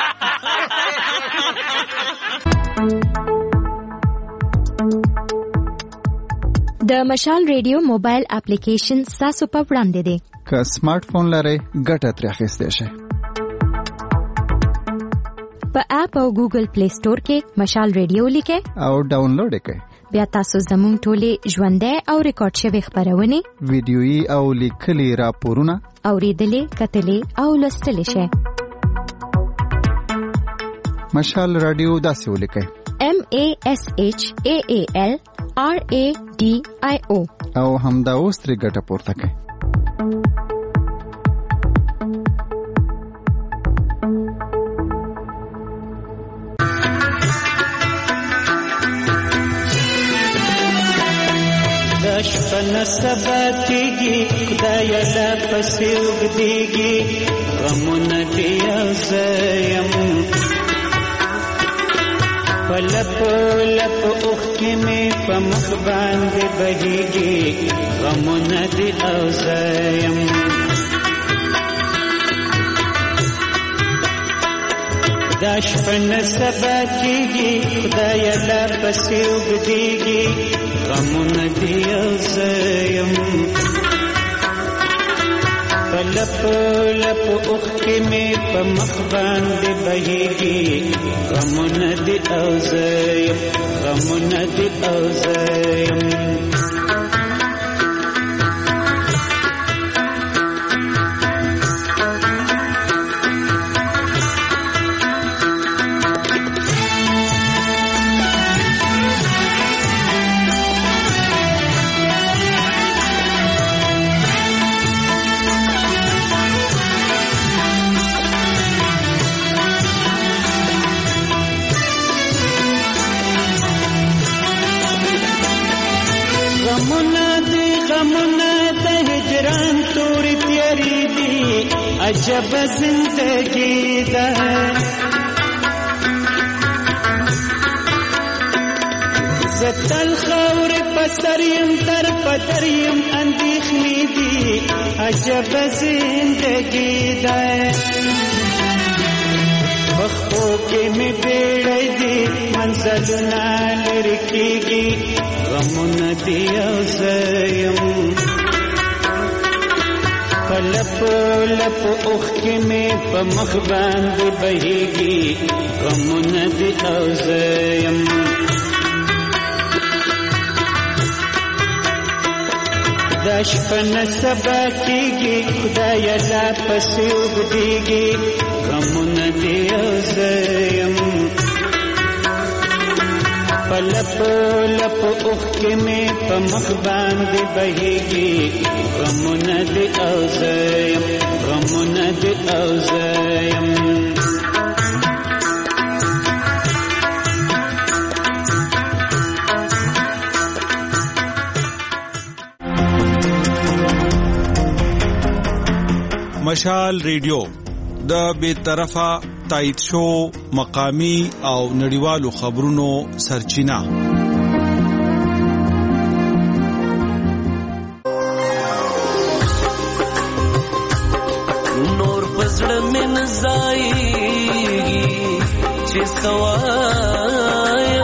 د مشال ریډیو موبایل اپلیکیشن تاسو په وړاندې دی. که سمارټ فون لرئ ګټه ترې اخیستی شئ. په اپ او ګوګل پلی سٹور کې مشال ریډیو لیکئ او ډاونلوډ یې کړئ. بیا تاسو زموږ ټولې ژوندۍ او ریکارډ شوې خپرونې ویډیويي او لیکلي راپورونه اورېدلې کتلې او لوستلی شئ. مشال رادیو داسې ولیکئ M A S H A A L R A D I O او همدا اوس ترې ګټه پورته کړئ. دشپن سبا کیږي خدای دا پسې وګديږي غمونه دې ازیم پلپ لپ اوخ کې مې په مخ باندې بهيږي غمونه دې ازیم دشپن سبا کیږي خدای لا پسې وګديږي غمونه دی او زیم لپ لپ اوخ کې مې په مخ باندې بهيږي غمونه دی او زیم غمونه دی او زیم عجب زندگی ده زتل خور پسریم در پدریم اندیخنی دی عجب زندگی ده بخو کې می بیړی دی منزلونه لرکیږي غمونه دی او زیم لپ لپ اوخ کې مې په مخ باندې بهيږي غمونه دي او زیم دا شپه نه سبا کېږي خدای لا پسې وګديږي غمونه دي او زیم لپ لپ اوخ کې مې په مخ باندې بهيږي غمونه دي او زیم غمونه دي او زیم مشال ریډیو د بے طرفه تایید شو مقامی او نړیوالو خبرونو سرچینه نور پزړه من زای چې سوایا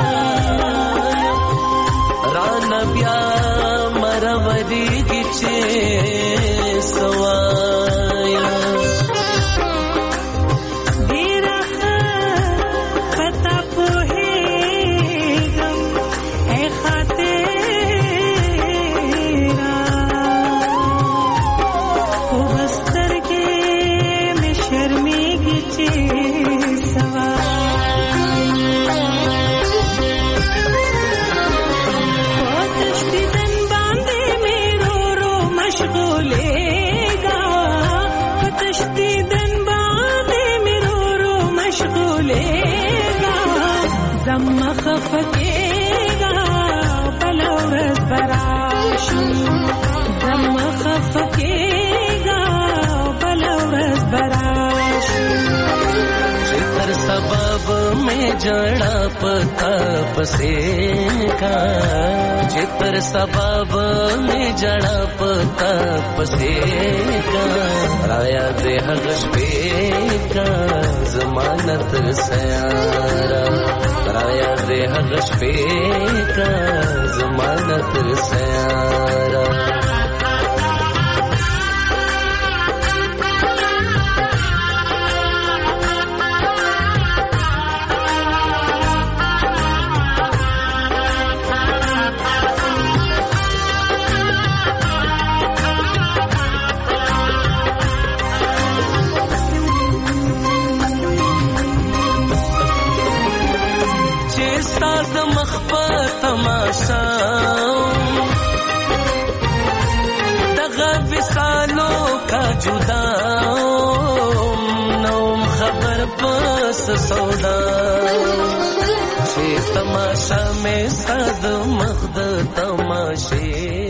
ران بیا مروري چې سوایا خفقېږه بله ورځ به راشي زما خفقېږه بله ورځ به راشي چې تر سبب مې جړه پتا پسې کا چې تر سبب مې جړه پتا پسې کا رایا دې هغه شپې کا ضمانت سیارا رایا دې هغه شپې کا ضمانت سیارا دغه وسالو کا جدا نوم خبر پس سودا چې تماشا میں صد مخد تماشې